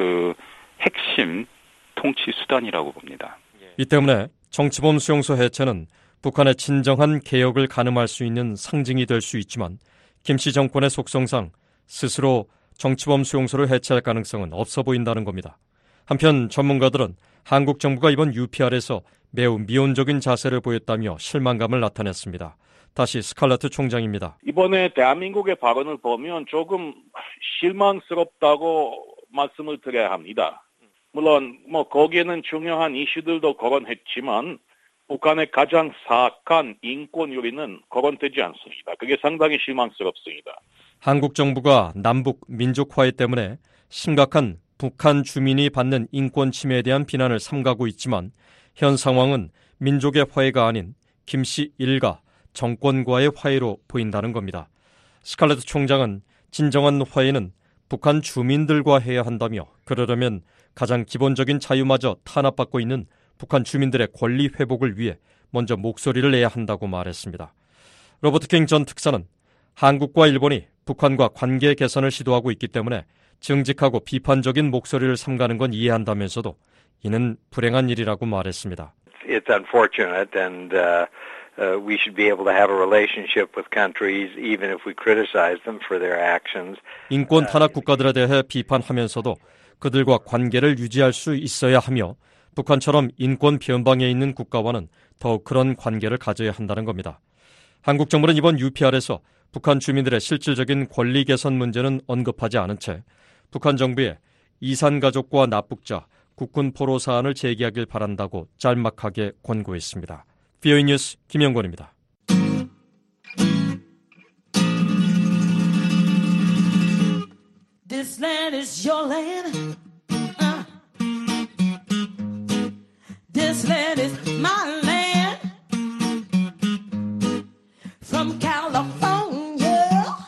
핵심 통치 수단이라고 봅니다. 이 때문에 정치범 수용소 해체는 북한의 진정한 개혁을 가늠할 수 있는 상징이 될 수 있지만 김씨 정권의 속성상 스스로 정치범 수용소를 해체할 가능성은 없어 보인다는 겁니다. 한편 전문가들은 한국 정부가 이번 UPR에서 매우 미온적인 자세를 보였다며 실망감을 나타냈습니다. 다시 스칼라트 총장입니다. 이번에 대한민국의 발언을 보면 조금 실망스럽다고 말씀을 드려야 합니다. 물론 거기에는 중요한 이슈들도 거론했지만 북한의 가장 사악한 인권 요리는 거론되지 않습니다. 그게 상당히 실망스럽습니다. 한국 정부가 남북 민족 화해 때문에 심각한 북한 주민이 받는 인권 침해에 대한 비난을 삼가고 있지만 현 상황은 민족의 화해가 아닌 김씨 일가 정권과의 화해로 보인다는 겁니다. 스칼렛 총장은 진정한 화해는 북한 주민들과 해야 한다며 그러려면 가장 기본적인 자유마저 탄압받고 있는 북한 주민들의 권리 회복을 위해 먼저 목소리를 내야 한다고 말했습니다. 로버트 킹 전 특사는 한국과 일본이 북한과 관계 개선을 시도하고 있기 때문에 정직하고 비판적인 목소리를 삼가는 건 이해한다면서도 이는 불행한 일이라고 말했습니다. It's unfortunate and we should be able to have a relationship with countries even if we criticize them for their actions. 인권 탄압 국가들에 대해 비판하면서도 그들과 관계를 유지할 수 있어야 하며 북한처럼 인권 변방에 있는 국가와는 더욱 그런 관계를 가져야 한다는 겁니다. 한국 정부는 이번 UPR에서 북한 주민들의 실질적인 권리 개선 문제는 언급하지 않은 채 북한 정부에 이산 가족과 납북자, 국군 포로 사안을 제기하길 바란다고 짤막하게 권고했습니다. VOA 뉴스 김영권입니다. This land is your land. This land is my land. From California,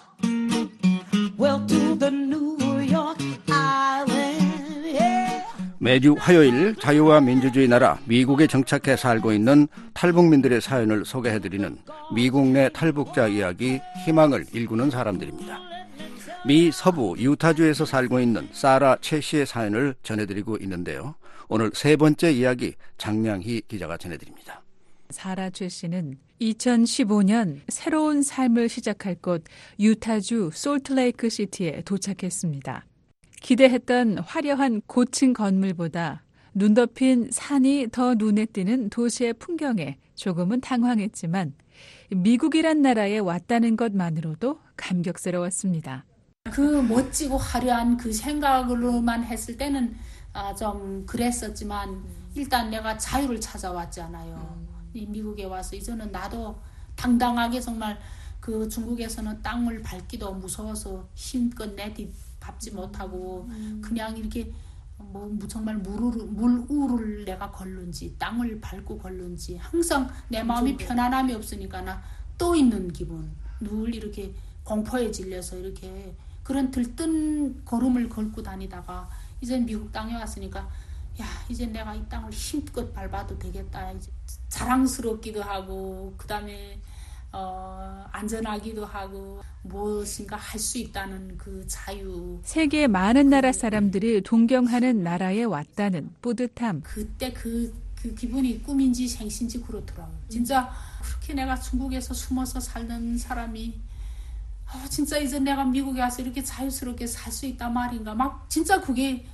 well to the New York Island. Yeah. 매주 화요일 자유와 민주주의 나라 미국에 정착해 살고 있는 탈북민들의 사연을 소개해드리는 미국 내 탈북자 이야기 희망을 일구는 사람들입니다. 미 서부 유타주에서 살고 있는 사라 최 씨의 사연을 전해드리고 있는데요. 오늘 세 번째 이야기 장량희 기자가 전해드립니다. 사라 최 씨는 2015년 새로운 삶을 시작할 곳 유타주 솔트레이크 시티에 도착했습니다. 기대했던 화려한 고층 건물보다 눈 덮인 산이 더 눈에 띄는 도시의 풍경에 조금은 당황했지만 미국이란 나라에 왔다는 것만으로도 감격스러웠습니다. 그 멋지고 화려한 그 생각으로만 했을 때는 좀 그랬었지만 일단 내가 자유를 찾아왔잖아요. 이 미국에 와서 이제는 나도 당당하게 정말 그 중국에서는 땅을 밟기도 무서워서 힘껏 내딛밟지 못하고 그냥 이렇게 정말 물우를 내가 걸는지 땅을 밟고 걸는지 항상 내 마음이 편안함이 없으니까 나 또 있는 기분, 늘 이렇게 공포에 질려서 이렇게 그런 들뜬 걸음을 걸고 다니다가 이제 미국 땅에 왔으니까 야 이제 내가 이 땅을 힘껏 밟아도 되겠다. 이제 자랑스럽기도 하고 그다음에 안전하기도 하고 무엇인가 할 수 있다는 그 자유. 세계 많은 나라 사람들이 동경하는 나라에 왔다는 뿌듯함. 그때 그 기분이 꿈인지 생신지 그렇더라고요. 진짜 그렇게 내가 중국에서 숨어서 살던 사람이 진짜 이제 내가 미국에 와서 이렇게 자유스럽게 살 수 있단 말인가. 막 진짜 그게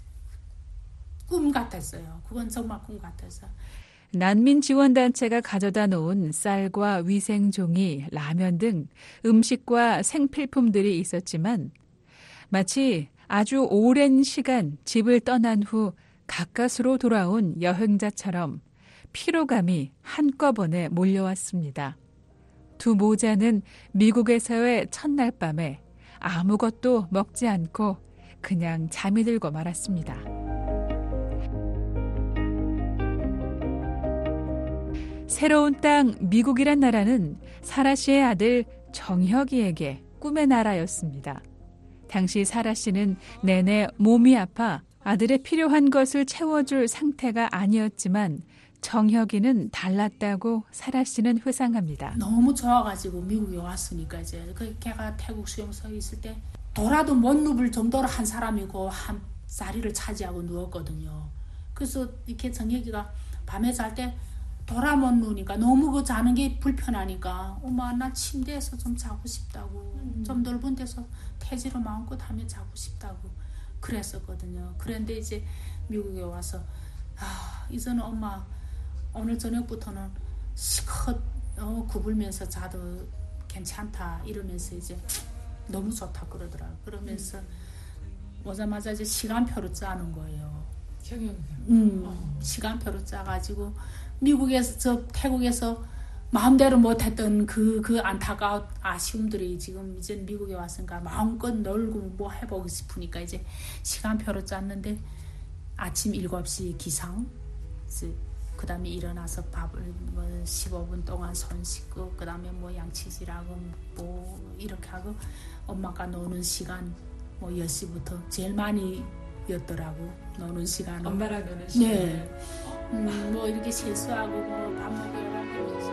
꿈 같았어요. 그건 정말 꿈 같았어요. 난민 지원단체가 가져다 놓은 쌀과 위생종이, 라면 등 음식과 생필품들이 있었지만 마치 아주 오랜 시간 집을 떠난 후 가까스로 돌아온 여행자처럼 피로감이 한꺼번에 몰려왔습니다. 두 모자는 미국에서의 첫날 밤에 아무것도 먹지 않고 그냥 잠이 들고 말았습니다. 새로운 땅 미국이란 나라는 사라 씨의 아들 정혁이에게 꿈의 나라였습니다. 당시 사라 씨는 내내 몸이 아파 아들의 필요한 것을 채워줄 상태가 아니었지만 정혁이는 달랐다고 사라 씨는 회상합니다. 너무 좋아가지고 미국에 왔으니까 이제 걔가 태국 수용소에 있을 때 돌아도 못 누울 정도로 한 사람이고 한 자리를 차지하고 누웠거든요. 그래서 이렇게 정혁이가 밤에 잘 때 돌아 못 누우니까 너무 그 자는 게 불편하니까 엄마 나 침대에서 좀 자고 싶다고 좀 넓은 데서 태지로 마음껏 하면 자고 싶다고 그랬었거든요. 그런데 이제 미국에 와서 이제는 엄마 오늘 저녁부터는 시컷 구불면서 자도 괜찮다 이러면서 이제 너무 좋다 그러더라고요. 그러면서 오자마자 이제 시간표를 짜는 거예요. 시간표로 짜가지고 미국에서 태국에서 마음대로 못했던 그 안타까운 아쉬움들이 지금 이제 미국에 왔으니까 마음껏 놀고 뭐 해보고 싶으니까 이제 시간표로 짰는데 아침 7시 기상, 그 다음에 일어나서 밥을 뭐 15분 동안 손 씻고 그 다음에 뭐 양치질하고 뭐 이렇게 하고 엄마가 노는 시간 뭐 10시부터 제일 많이 였더라고 노는 시간은. 엄마랑 노는 시간. 네. 뭐 이렇게 세수하고 뭐 밥 먹으려고.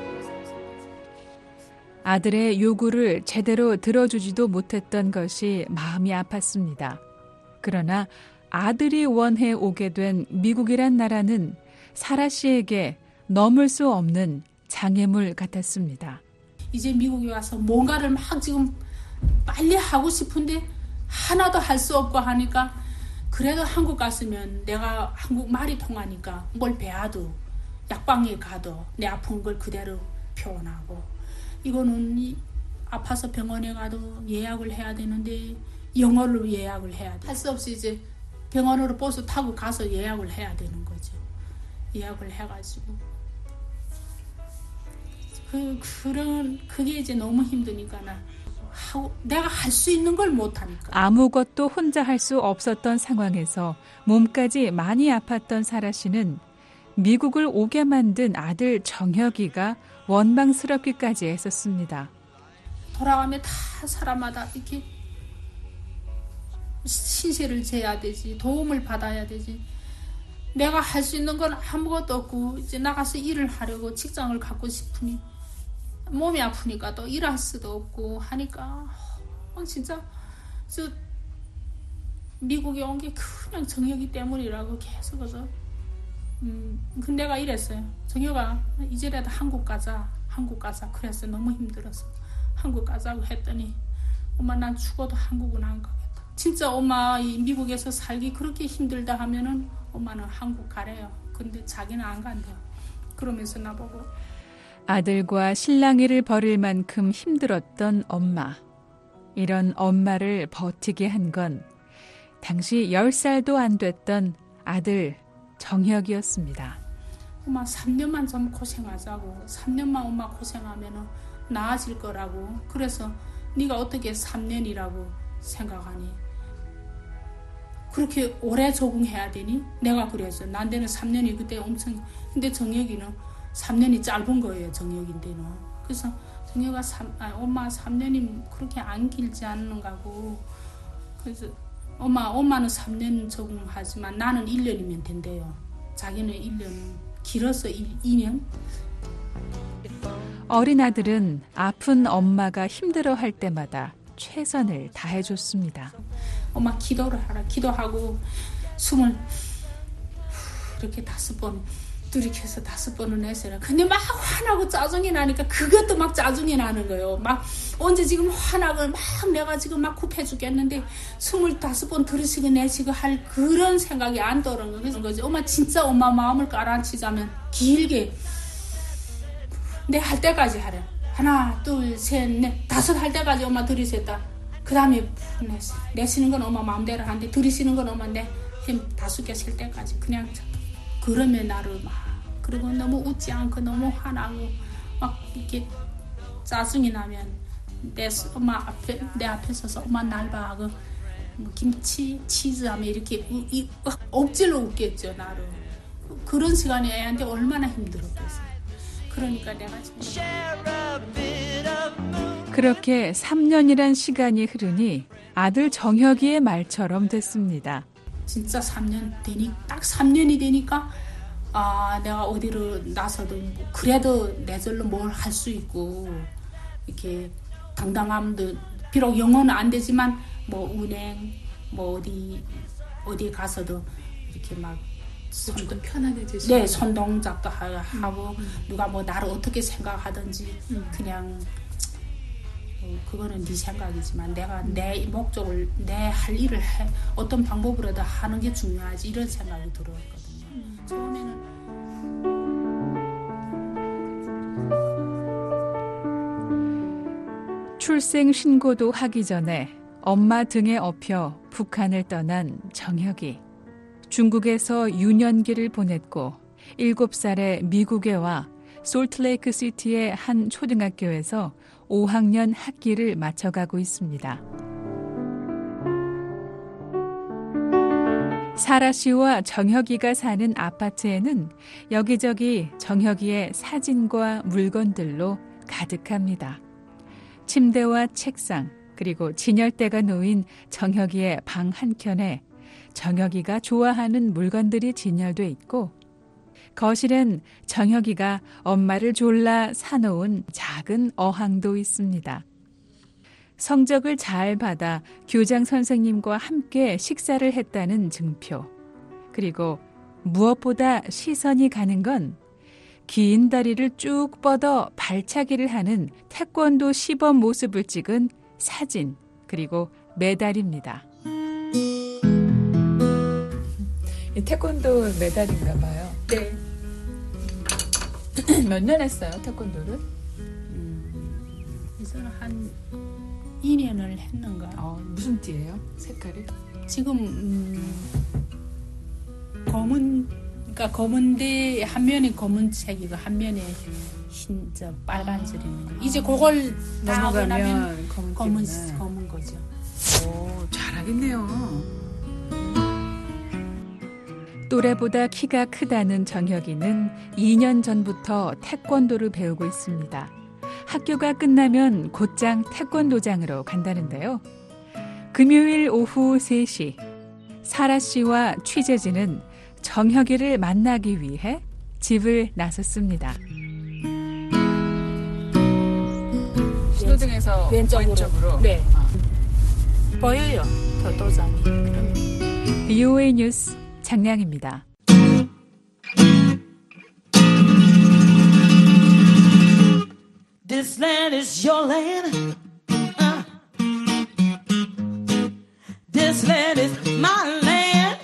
아들의 요구를 제대로 들어주지도 못했던 것이 마음이 아팠습니다. 그러나 아들이 원해 오게 된 미국이란 나라는 사라 씨에게 넘을 수 없는 장애물 같았습니다. 이제 미국에 와서 뭔가를 막 지금 빨리 하고 싶은데 하나도 할 수 없고 하니까 그래도 한국 갔으면 내가 한국말이 통하니까 뭘 배워도 약방에 가도 내 아픈 걸 그대로 표현하고 이거는 아파서 병원에 가도 예약을 해야 되는데 영어로 예약을 해야 돼. 할 수 없이 이제 병원으로 버스 타고 가서 예약을 해야 되는 거죠. 예약을 해가지고 그게 이제 너무 힘드니까 내가 할 수 있는 걸 못하니까. 아무것도 혼자 할 수 없었던 상황에서 몸까지 많이 아팠던 사라 씨는 미국을 오게 만든 아들 정혁이가 원망스럽기까지 했었습니다. 돌아가면 다 사람마다 이렇게 신세를 져야 되지, 도움을 받아야 되지. 내가 할 수 있는 건 아무것도 없고 이제 나가서 일을 하려고 직장을 갖고 싶으니 몸이 아프니까 또 일할 수도 없고 하니까 진짜 저 미국에 온 게 그냥 정혁이 때문이라고 계속 그래서 근데 내가 이랬어요. 정혁아 이제라도 한국 가자. 그래서 너무 힘들어서 한국 가자고 했더니 엄마 난 죽어도 한국은 안 가겠다. 진짜 엄마 이 미국에서 살기 그렇게 힘들다 하면은 엄마는 한국 가래요. 근데 자기는 안 간대요. 그러면서 나보고 아들과 실랑이를 벌일 만큼 힘들었던 엄마. 이런 엄마를 버티게 한 건 당시 10살도 안 됐던 아들 정혁이었습니다. 엄마 3년만 좀 고생하자고. 3년만 엄마 고생하면 나아질 거라고. 그래서 네가 어떻게 3년이라고 생각하니? 그렇게 오래 적응해야 되니? 내가 그랬어. 난데는 3년이 그때 엄청. 근데 정혁이는 3년이 짧은 거예요. 정혁인데는. 그래서 정혁아 엄마 3년이 그렇게 안 길지 않는가고. 그래서 엄마는 3년 적응하지만 나는 1년이면 된대요. 자기는 1년, 길어서 2년. 어린 아들은 아픈 엄마가 힘들어할 때마다 최선을 다해줬습니다. 엄마 기도를 하라. 기도하고 숨을 이렇게 5번 들이켜서 5번을 내쉬라. 근데 막 화나고 짜증이 나니까 그것도 막 짜증이 나는 거예요. 막 언제 지금 화나고 막 내가 지금 막 급해 죽겠는데 25번 들이쉬고 내쉬고 할 그런 생각이 안 떠오르는 거지. 엄마 진짜 엄마 마음을 가라앉히자면 길게 내 할 때까지 하래. 하나, 둘, 셋, 넷, 5 할 때까지 엄마 들이쉬었다. 그 다음에 내쉬는 건 엄마 마음대로 하는데 들이쉬는 건 엄마 내 힘 5개 쉴 때까지 그냥 그러면 나를 막 그리고 너무 웃지 않고 너무 화나고 막 이렇게 짜증이 나면 내 앞에 서서 엄마 날 봐 하고 뭐 김치 치즈 하면 이렇게 억지로 웃겠죠 나를. 그런 시간이 애한테 얼마나 힘들었겠어요. 그러니까 내가 지금 그렇게 3년이란 시간이 흐르니 아들 정혁이의 말처럼 됐습니다. 진짜 3년 되니 딱 3년이 되니까 내가 어디로 나서도 그래도 내 절로 뭘 할 수 있고 이렇게 당당함도 비록 영어는 안 되지만 뭐 은행 뭐 어디 가서도 이렇게 막 좀 편안해지시고 네, 손동작도 하고 누가 뭐 나를 어떻게 생각하든지 그냥 그거는 네 생각이지만 내가 내 목적을 내 할 일을 어떤 방법으로든 하는 게 중요하지 이런 생각이 들었거든요. 처음에는 출생 신고도 하기 전에 엄마 등에 업혀 북한을 떠난 정혁이. 중국에서 유년기를 보냈고 7살에 미국에 와 솔트레이크 시티의 한 초등학교에서 5학년 학기를 마쳐가고 있습니다. 사라 씨와 정혁이가 사는 아파트에는 여기저기 정혁이의 사진과 물건들로 가득합니다. 침대와 책상, 그리고 진열대가 놓인 정혁이의 방 한켠에 정혁이가 좋아하는 물건들이 진열돼 있고, 거실엔 정혁이가 엄마를 졸라 사놓은 작은 어항도 있습니다. 성적을 잘 받아 교장 선생님과 함께 식사를 했다는 증표, 그리고 무엇보다 시선이 가는 건 긴 다리를 쭉 뻗어 발차기를 하는 태권도 시범 모습을 찍은 사진, 그리고 메달입니다. 태권도 메달인가 봐요. 네. 몇 년 했어요, 태권도를? 저는 한 2년을 했는가. 무슨 띠예요? 색깔이? 지금 그러니까 검은데 한 면이 검은색이고 한 면에 흰 저 빨간색입니다. 이제 그걸 다 하고 나면 검은 거죠. 오, 잘하겠네요. 또래보다 키가 크다는 정혁이는 2년 전부터 태권도를 배우고 있습니다. 학교가 끝나면 곧장 태권도장으로 간다는데요. 금요일 오후 3시, 사라 씨와 취재진은 정혁이를 만나기 위해 집을 나섰습니다. 신호등에서 왼쪽으로. 네. 보여요, 도장이. VOA 뉴스 장량입니다. This land is your land. This land is my land.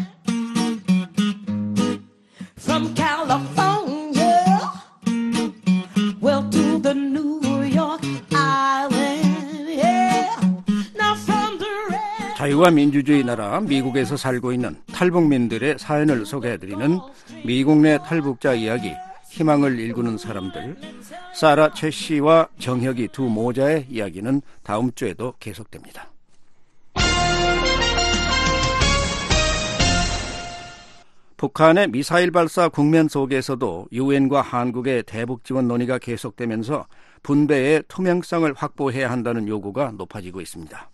From California, well to the New York Island. Yeah. Now from the red. 자유와 민주주의 나라 미국에서 살고 있는 탈북민들의 사연을 소개해드리는 미국 내 탈북자 이야기, 희망을 일구는 사람들, 사라 최 씨와 정혁이 두 모자의 이야기는 다음 주에도 계속됩니다. 북한의 미사일 발사 국면 속에서도 유엔과 한국의 대북 지원 논의가 계속되면서 분배의 투명성을 확보해야 한다는 요구가 높아지고 있습니다.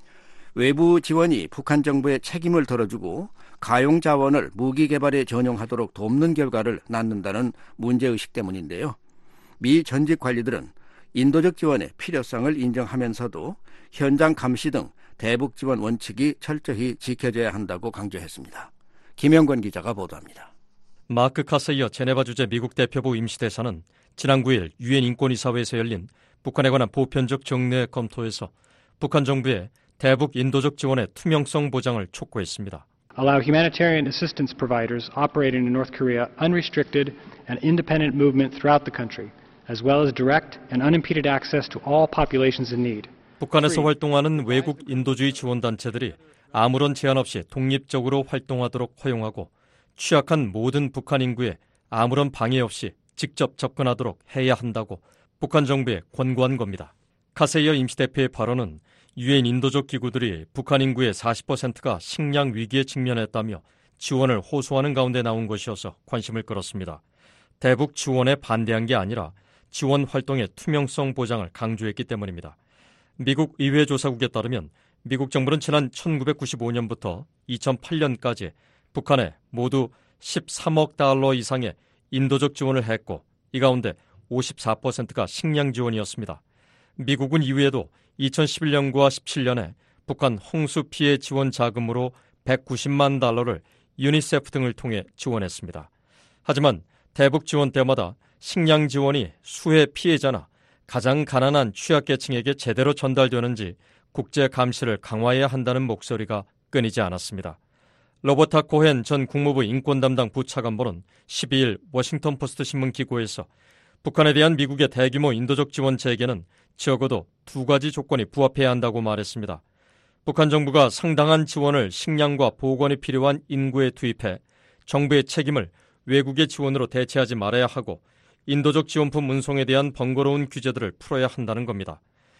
외부 지원이 북한 정부의 책임을 덜어주고 가용 자원을 무기 개발에 전용하도록 돕는 결과를 낳는다는 문제의식 때문인데요. 미 전직 관리들은 인도적 지원의 필요성을 인정하면서도 현장 감시 등 대북 지원 원칙이 철저히 지켜져야 한다고 강조했습니다. 김영권 기자가 보도합니다. 마크 카세이어 제네바 주재 미국 대표부 임시대사는 지난 9일 유엔 인권이사회에서 열린 북한에 관한 보편적 정례 검토에서 북한 정부의 대북 인도적 지원의 투명성 보장을 촉구했습니다. Allow humanitarian assistance providers operating in North Korea unrestricted and independent movement throughout the country, as well as direct and unimpeded access to all populations in need. 북한에서 활동하는 외국 인도주의 지원단체들이 아무런 제한 없이 독립적으로 활동하도록 허용하고 취약한 모든 북한 인구에 아무런 방해 없이 직접 접근하도록 해야 한다고 북한 정부에 권고한 겁니다. 카세이어 임시대표의 발언은 유엔 인도적 기구들이 북한 인구의 40%가 식량 위기에 직면했다며 지원을 호소하는 가운데 나온 것이어서 관심을 끌었습니다. 대북 지원에 반대한 게 아니라 지원 활동의 투명성 보장을 강조했기 때문입니다. 미국 의회 조사국에 따르면 미국 정부는 지난 1995년부터 2008년까지 북한에 모두 13억 달러 이상의 인도적 지원을 했고 이 가운데 54%가 식량 지원이었습니다. 미국은 이후에도 2011년과 17년에 북한 홍수 피해 지원 자금으로 190만 달러를 유니세프 등을 통해 지원했습니다. 하지만 대북 지원 때마다 식량 지원이 수해 피해자나 가장 가난한 취약계층에게 제대로 전달되는지 국제 감시를 강화해야 한다는 목소리가 끊이지 않았습니다. 로버타 코헨 전 국무부 인권 담당 부차관보는 12일 워싱턴 포스트 신문 기고에서 북한에 대한 미국의 대규모 인도적 지원 재개는 적어도 2가지 조건이 부합해야 한다고 말했습니다. 북한 정부가 상당한 지원을 식량과 보건이 필요한 인구에 투입해 정부의 책임을 외국의 지원으로 대체하지 말아야 하고 인도적 지원품 운송에 대한 번거로운 규제들을 풀어야 한다는 겁니다.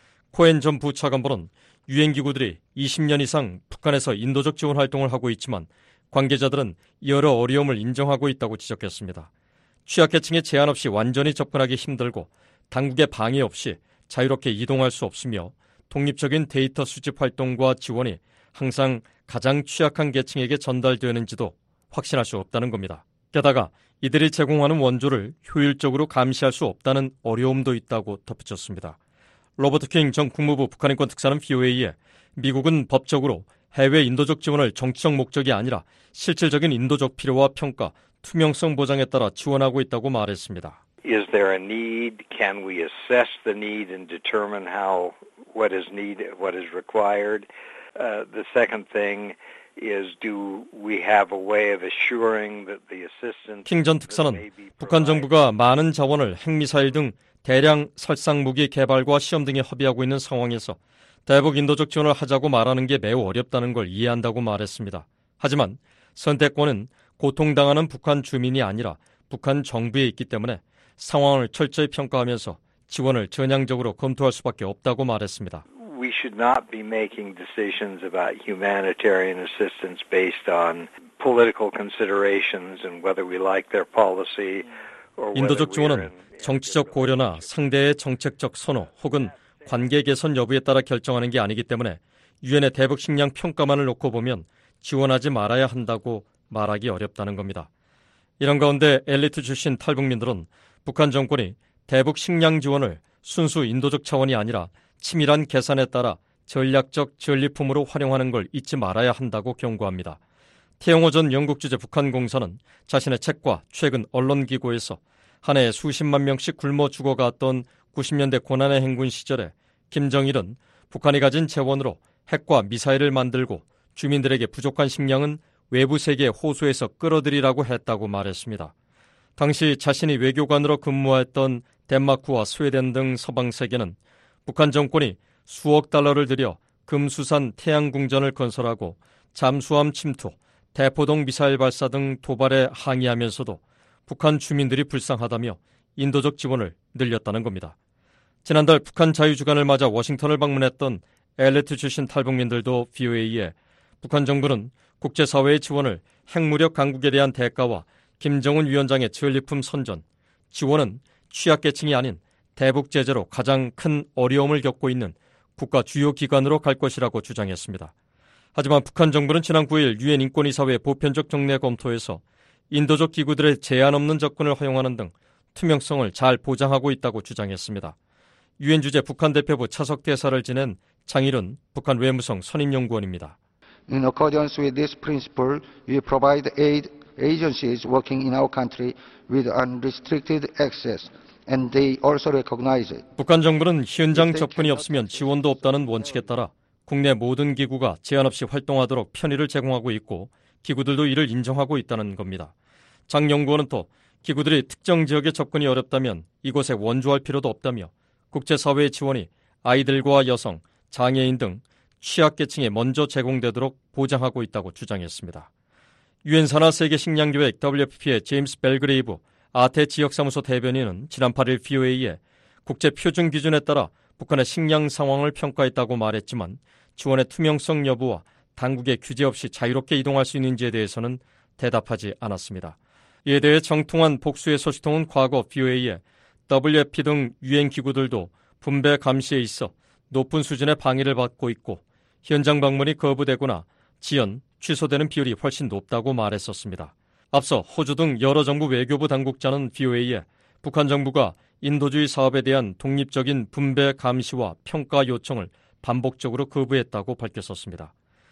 코엔 전 부차관보는 유엔 기구들이 20년 이상 북한에서 인도적 지원 활동을 하고 있지만 관계자들은 여러 어려움을 인정하고 있다고 지적했습니다. 취약계층에 제한 없이 완전히 접근하기 힘들고 당국의 방해 없이 자유롭게 이동할 수 없으며 독립적인 데이터 수집 활동과 지원이 항상 가장 취약한 계층에게 전달되는지도 확신할 수 없다는 겁니다. 게다가 이들이 제공하는 원조를 효율적으로 감시할 수 없다는 어려움도 있다고 덧붙였습니다. 로버트 킹 전 국무부 북한인권 특사는 VOA에 미국은 법적으로 해외 인도적 지원을 정치적 목적이 아니라 실질적인 인도적 필요와 평가, 투명성 보장에 따라 지원하고 있다고 말했습니다. Is there a need? Can we assess the need and determine what is needed, what is required? The second thing is, do we have a way of assuring that the assistance? 킹 전 특사는 북한 정부가 많은 자원을 핵미사일 등 대량 살상 무기 개발과 시험 등에 허비하고 있는 상황에서 대북 인도적 지원을 하자고 말하는 게 매우 어렵다는 걸 이해한다고 말했습니다. 하지만 선택권은 고통당하는 북한 주민이 아니라 북한 정부에 있기 때문에 상황을 철저히 평가하면서 지원을 전향적으로 검토할 수밖에 없다고 말했습니다. We should not be making decisions about humanitarian assistance based on political considerations and whether we like their policy or whether 인도적 지원은 정치적 고려나 상대의 정책적 선호 혹은 관계 개선 여부에 따라 결정하는 게 아니기 때문에 유엔의 대북 식량 평가만을 놓고 보면 지원하지 말아야 한다고 말하기 어렵다는 겁니다. 이런 가운데 엘리트 출신 탈북민들은 북한 정권이 대북 식량 지원을 순수 인도적 차원이 아니라 치밀한 계산에 따라 전략적 전리품으로 활용하는 걸 잊지 말아야 한다고 경고합니다. 태영호 전 영국 주재 북한 공사는 자신의 책과 최근 언론기고에서 한 해에 수십만 명씩 굶어 죽어갔던 90년대 고난의 행군 시절에 김정일은 북한이 가진 재원으로 핵과 미사일을 만들고 주민들에게 부족한 식량은 외부 세계의 호수에서 끌어들이라고 했다고 말했습니다. 당시 자신이 외교관으로 근무했던 덴마크와 스웨덴 등 서방 세계는 북한 정권이 수억 달러를 들여 금수산 태양궁전을 건설하고 잠수함 침투, 대포동 미사일 발사 등 도발에 항의하면서도 북한 주민들이 불쌍하다며 인도적 지원을 늘렸다는 겁니다. 지난달 북한 자유주간을 맞아 워싱턴을 방문했던 엘리트 출신 탈북민들도 VOA에 북한 정부는 국제사회의 지원을 핵무력 강국에 대한 대가와 김정은 위원장의 전리품 선전, 지원은 취약계층이 아닌 대북 제재로 가장 큰 어려움을 겪고 있는 국가 주요 기관으로 갈 것이라고 주장했습니다. 하지만 북한 정부는 지난 9일 유엔 인권이사회 보편적 정례 검토에서 인도적 기구들의 제한 없는 접근을 허용하는 등 투명성을 잘 보장하고 있다고 주장했습니다. 유엔 주재 북한 대표부 차석 대사를 지낸 장일훈 북한 외무성 선임연구원입니다. In accordance with this principle, we provide aid agencies working in our country with unrestricted access, and they also recognize it. 북한 정부는 현장 접근이 없으면 지원도 없다는 원칙에 따라 국내 모든 기구가 제한 없이 활동하도록 편의를 제공하고 있고 기구들도 이를 인정하고 있다는 겁니다. 장 연구원은 또 기구들이 특정 지역에 접근이 어렵다면 이곳에 원조할 필요도 없다며 국제사회의 지원이 아이들과 여성, 장애인 등 취약계층에 먼저 제공되도록 보장하고 있다고 주장했습니다. 유엔 산하 세계식량계획 WFP의 제임스 벨그레이브 아태 지역사무소 대변인은 지난 8일 VOA에 국제 표준 기준에 따라 북한의 식량 상황을 평가했다고 말했지만 지원의 투명성 여부와 당국의 규제 없이 자유롭게 이동할 수 있는지에 대해서는 대답하지 않았습니다. 이에 대해 정통한 복수의 소식통은 과거 VOA에 WFP 등 유엔 기구들도 분배 감시에 있어 높은 수준의 방해를 받고 있고 현장 방문이 거부되거나 지연, 취소되는 비율이 훨씬 높다고 말했었습니다. 앞서 호주 등 여러 정부 외교부 당국자는 VOA에 북한 정부가 인도주의 사업에 대한 독립적인 분배 감시와 평가 요청을 반복적으로 거부했다고 밝혔었습니다.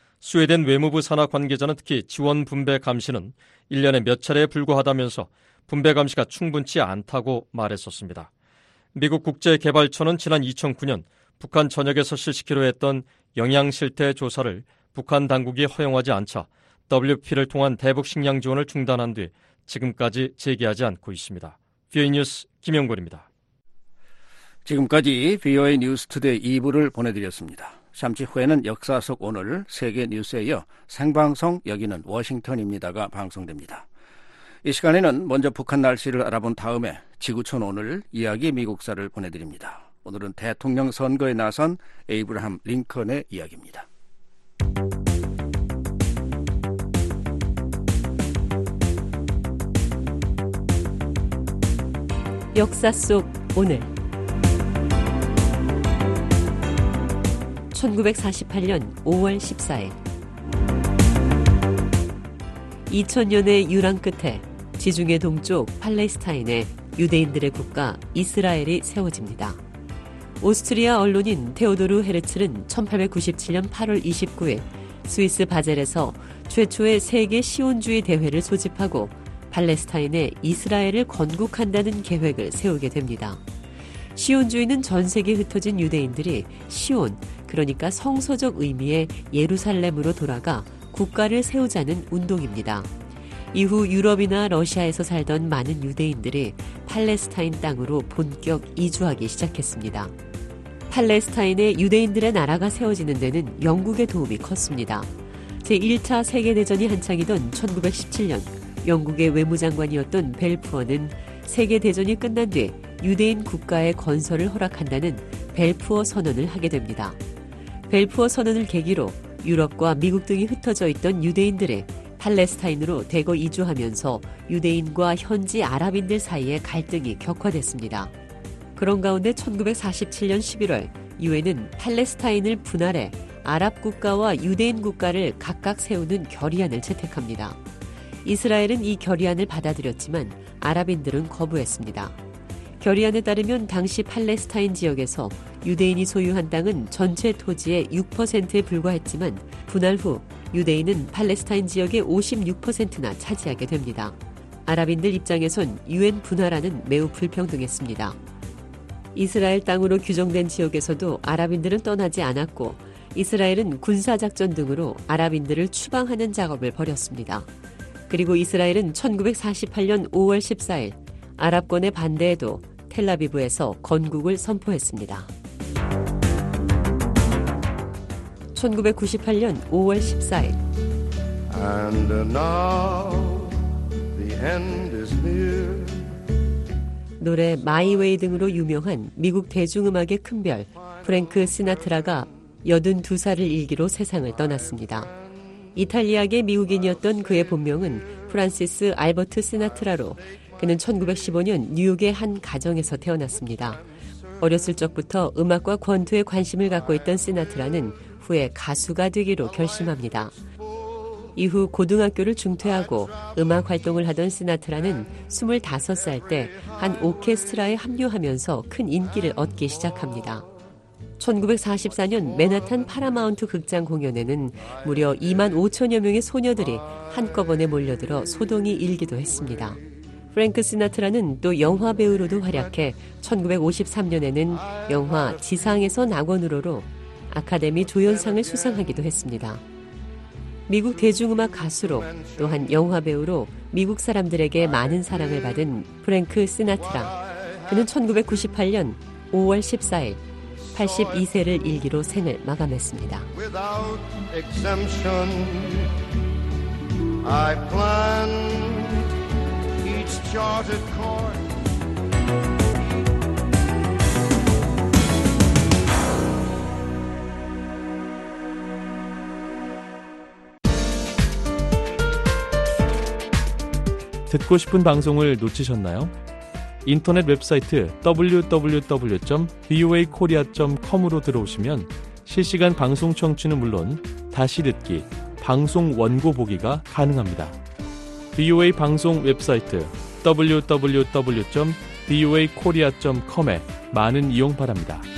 스웨덴 외무부 산하 관계자는 특히 지원 분배 감시는 1년에 몇 차례에 불과하다면서 분배 감시가 충분치 않다고 말했었습니다. 미국 국제개발처는 지난 2009년 북한 전역에서 실시키로 했던 영양실태 조사를 북한 당국이 허용하지 않자 WFP를 통한 대북 식량 지원을 중단한 뒤 지금까지 재개하지 않고 있습니다. VOA 뉴스 김영권입니다. 지금까지 VOA 뉴스 투데이 2부를 보내드렸습니다. 잠시 후에는 역사 속 오늘 세계 뉴스에 이어 생방송 여기는 워싱턴입니다가 방송됩니다. 이 시간에는 먼저 북한 날씨를 알아본 다음에 지구촌 오늘 이야기 미국사를 보내드립니다. 오늘은 대통령 선거에 나선 에이브라함 링컨의 이야기입니다. 역사 속 오늘 1948년 5월 14일 2000년의 유랑 끝에 지중해 동쪽 팔레스타인에 유대인들의 국가 이스라엘이 세워집니다. 오스트리아 언론인 테오도르 헤르츠는 1897년 8월 29일 스위스 바젤에서 최초의 세계 시온주의 대회를 소집하고 팔레스타인에 이스라엘을 건국한다는 계획을 세우게 됩니다. 시온주의는 전 세계에 흩어진 유대인들이 시온, 그러니까 성서적 의미의 예루살렘으로 돌아가 국가를 세우자는 운동입니다. 이후 유럽이나 러시아에서 살던 많은 유대인들이 팔레스타인 땅으로 본격 이주하기 시작했습니다. 팔레스타인에 유대인들의 나라가 세워지는 데는 영국의 도움이 컸습니다. 제1차 세계대전이 한창이던 1917년 영국의 외무장관이었던 벨푸어는 세계대전이 끝난 뒤 유대인 국가의 건설을 허락한다는 벨푸어 선언을 하게 됩니다. 벨푸어 선언을 계기로 유럽과 미국 등이 흩어져 있던 유대인들이 팔레스타인으로 대거 이주하면서 유대인과 현지 아랍인들 사이의 갈등이 격화됐습니다. 그런 가운데 1947년 11월 유엔은 팔레스타인을 분할해 아랍 국가와 유대인 국가를 각각 세우는 결의안을 채택합니다. 이스라엘은 이 결의안을 받아들였지만 아랍인들은 거부했습니다. 결의안에 따르면 당시 팔레스타인 지역에서 유대인이 소유한 땅은 전체 토지의 6%에 불과했지만 분할 후 유대인은 팔레스타인 지역의 56%나 차지하게 됩니다. 아랍인들 입장에선 유엔 분할안은 매우 불평등했습니다. 이스라엘 땅으로 규정된 지역에서도 아랍인들은 떠나지 않았고 이스라엘은 군사작전 등으로 아랍인들을 추방하는 작업을 벌였습니다. 그리고 이스라엘은 1948년 5월 14일 아랍권의 반대에도 텔라비브에서 건국을 선포했습니다. 1998년 5월 14일 And now the end is near. 노래 마이 웨이 등으로 유명한 미국 대중음악의 큰별 프랭크 시나트라가 82살을 일기로 세상을 떠났습니다. 이탈리아계 미국인이었던 그의 본명은 프란시스 알버트 시나트라로 그는 1915년 뉴욕의 한 가정에서 태어났습니다. 어렸을 적부터 음악과 권투에 관심을 갖고 있던 시나트라는 후에 가수가 되기로 결심합니다. 이후 고등학교를 중퇴하고 음악 활동을 하던 시나트라는 25살 때 한 오케스트라에 합류하면서 큰 인기를 얻기 시작합니다. 1944년 맨하탄 파라마운트 극장 공연에는 무려 2만 5천여 명의 소녀들이 한꺼번에 몰려들어 소동이 일기도 했습니다. 프랭크 시나트라는 또 영화 배우로도 활약해 1953년에는 영화 지상에서 낙원으로로 아카데미 조연상을 수상하기도 했습니다. 미국 대중음악 가수로 또한 영화 배우로 미국 사람들에게 많은 사랑을 받은 프랭크 시나트라. 그는 1998년 5월 14일 82세를 일기로 생을 마감했습니다. Without exemption, I plan each charted course. 듣고 싶은 방송을 놓치셨나요? 인터넷 웹사이트 www.voakorea.com으로 들어오시면 실시간 방송 청취는 물론 다시 듣기, 방송 원고 보기가 가능합니다. VOA 방송 웹사이트 www.voakorea.com에 많은 이용 바랍니다.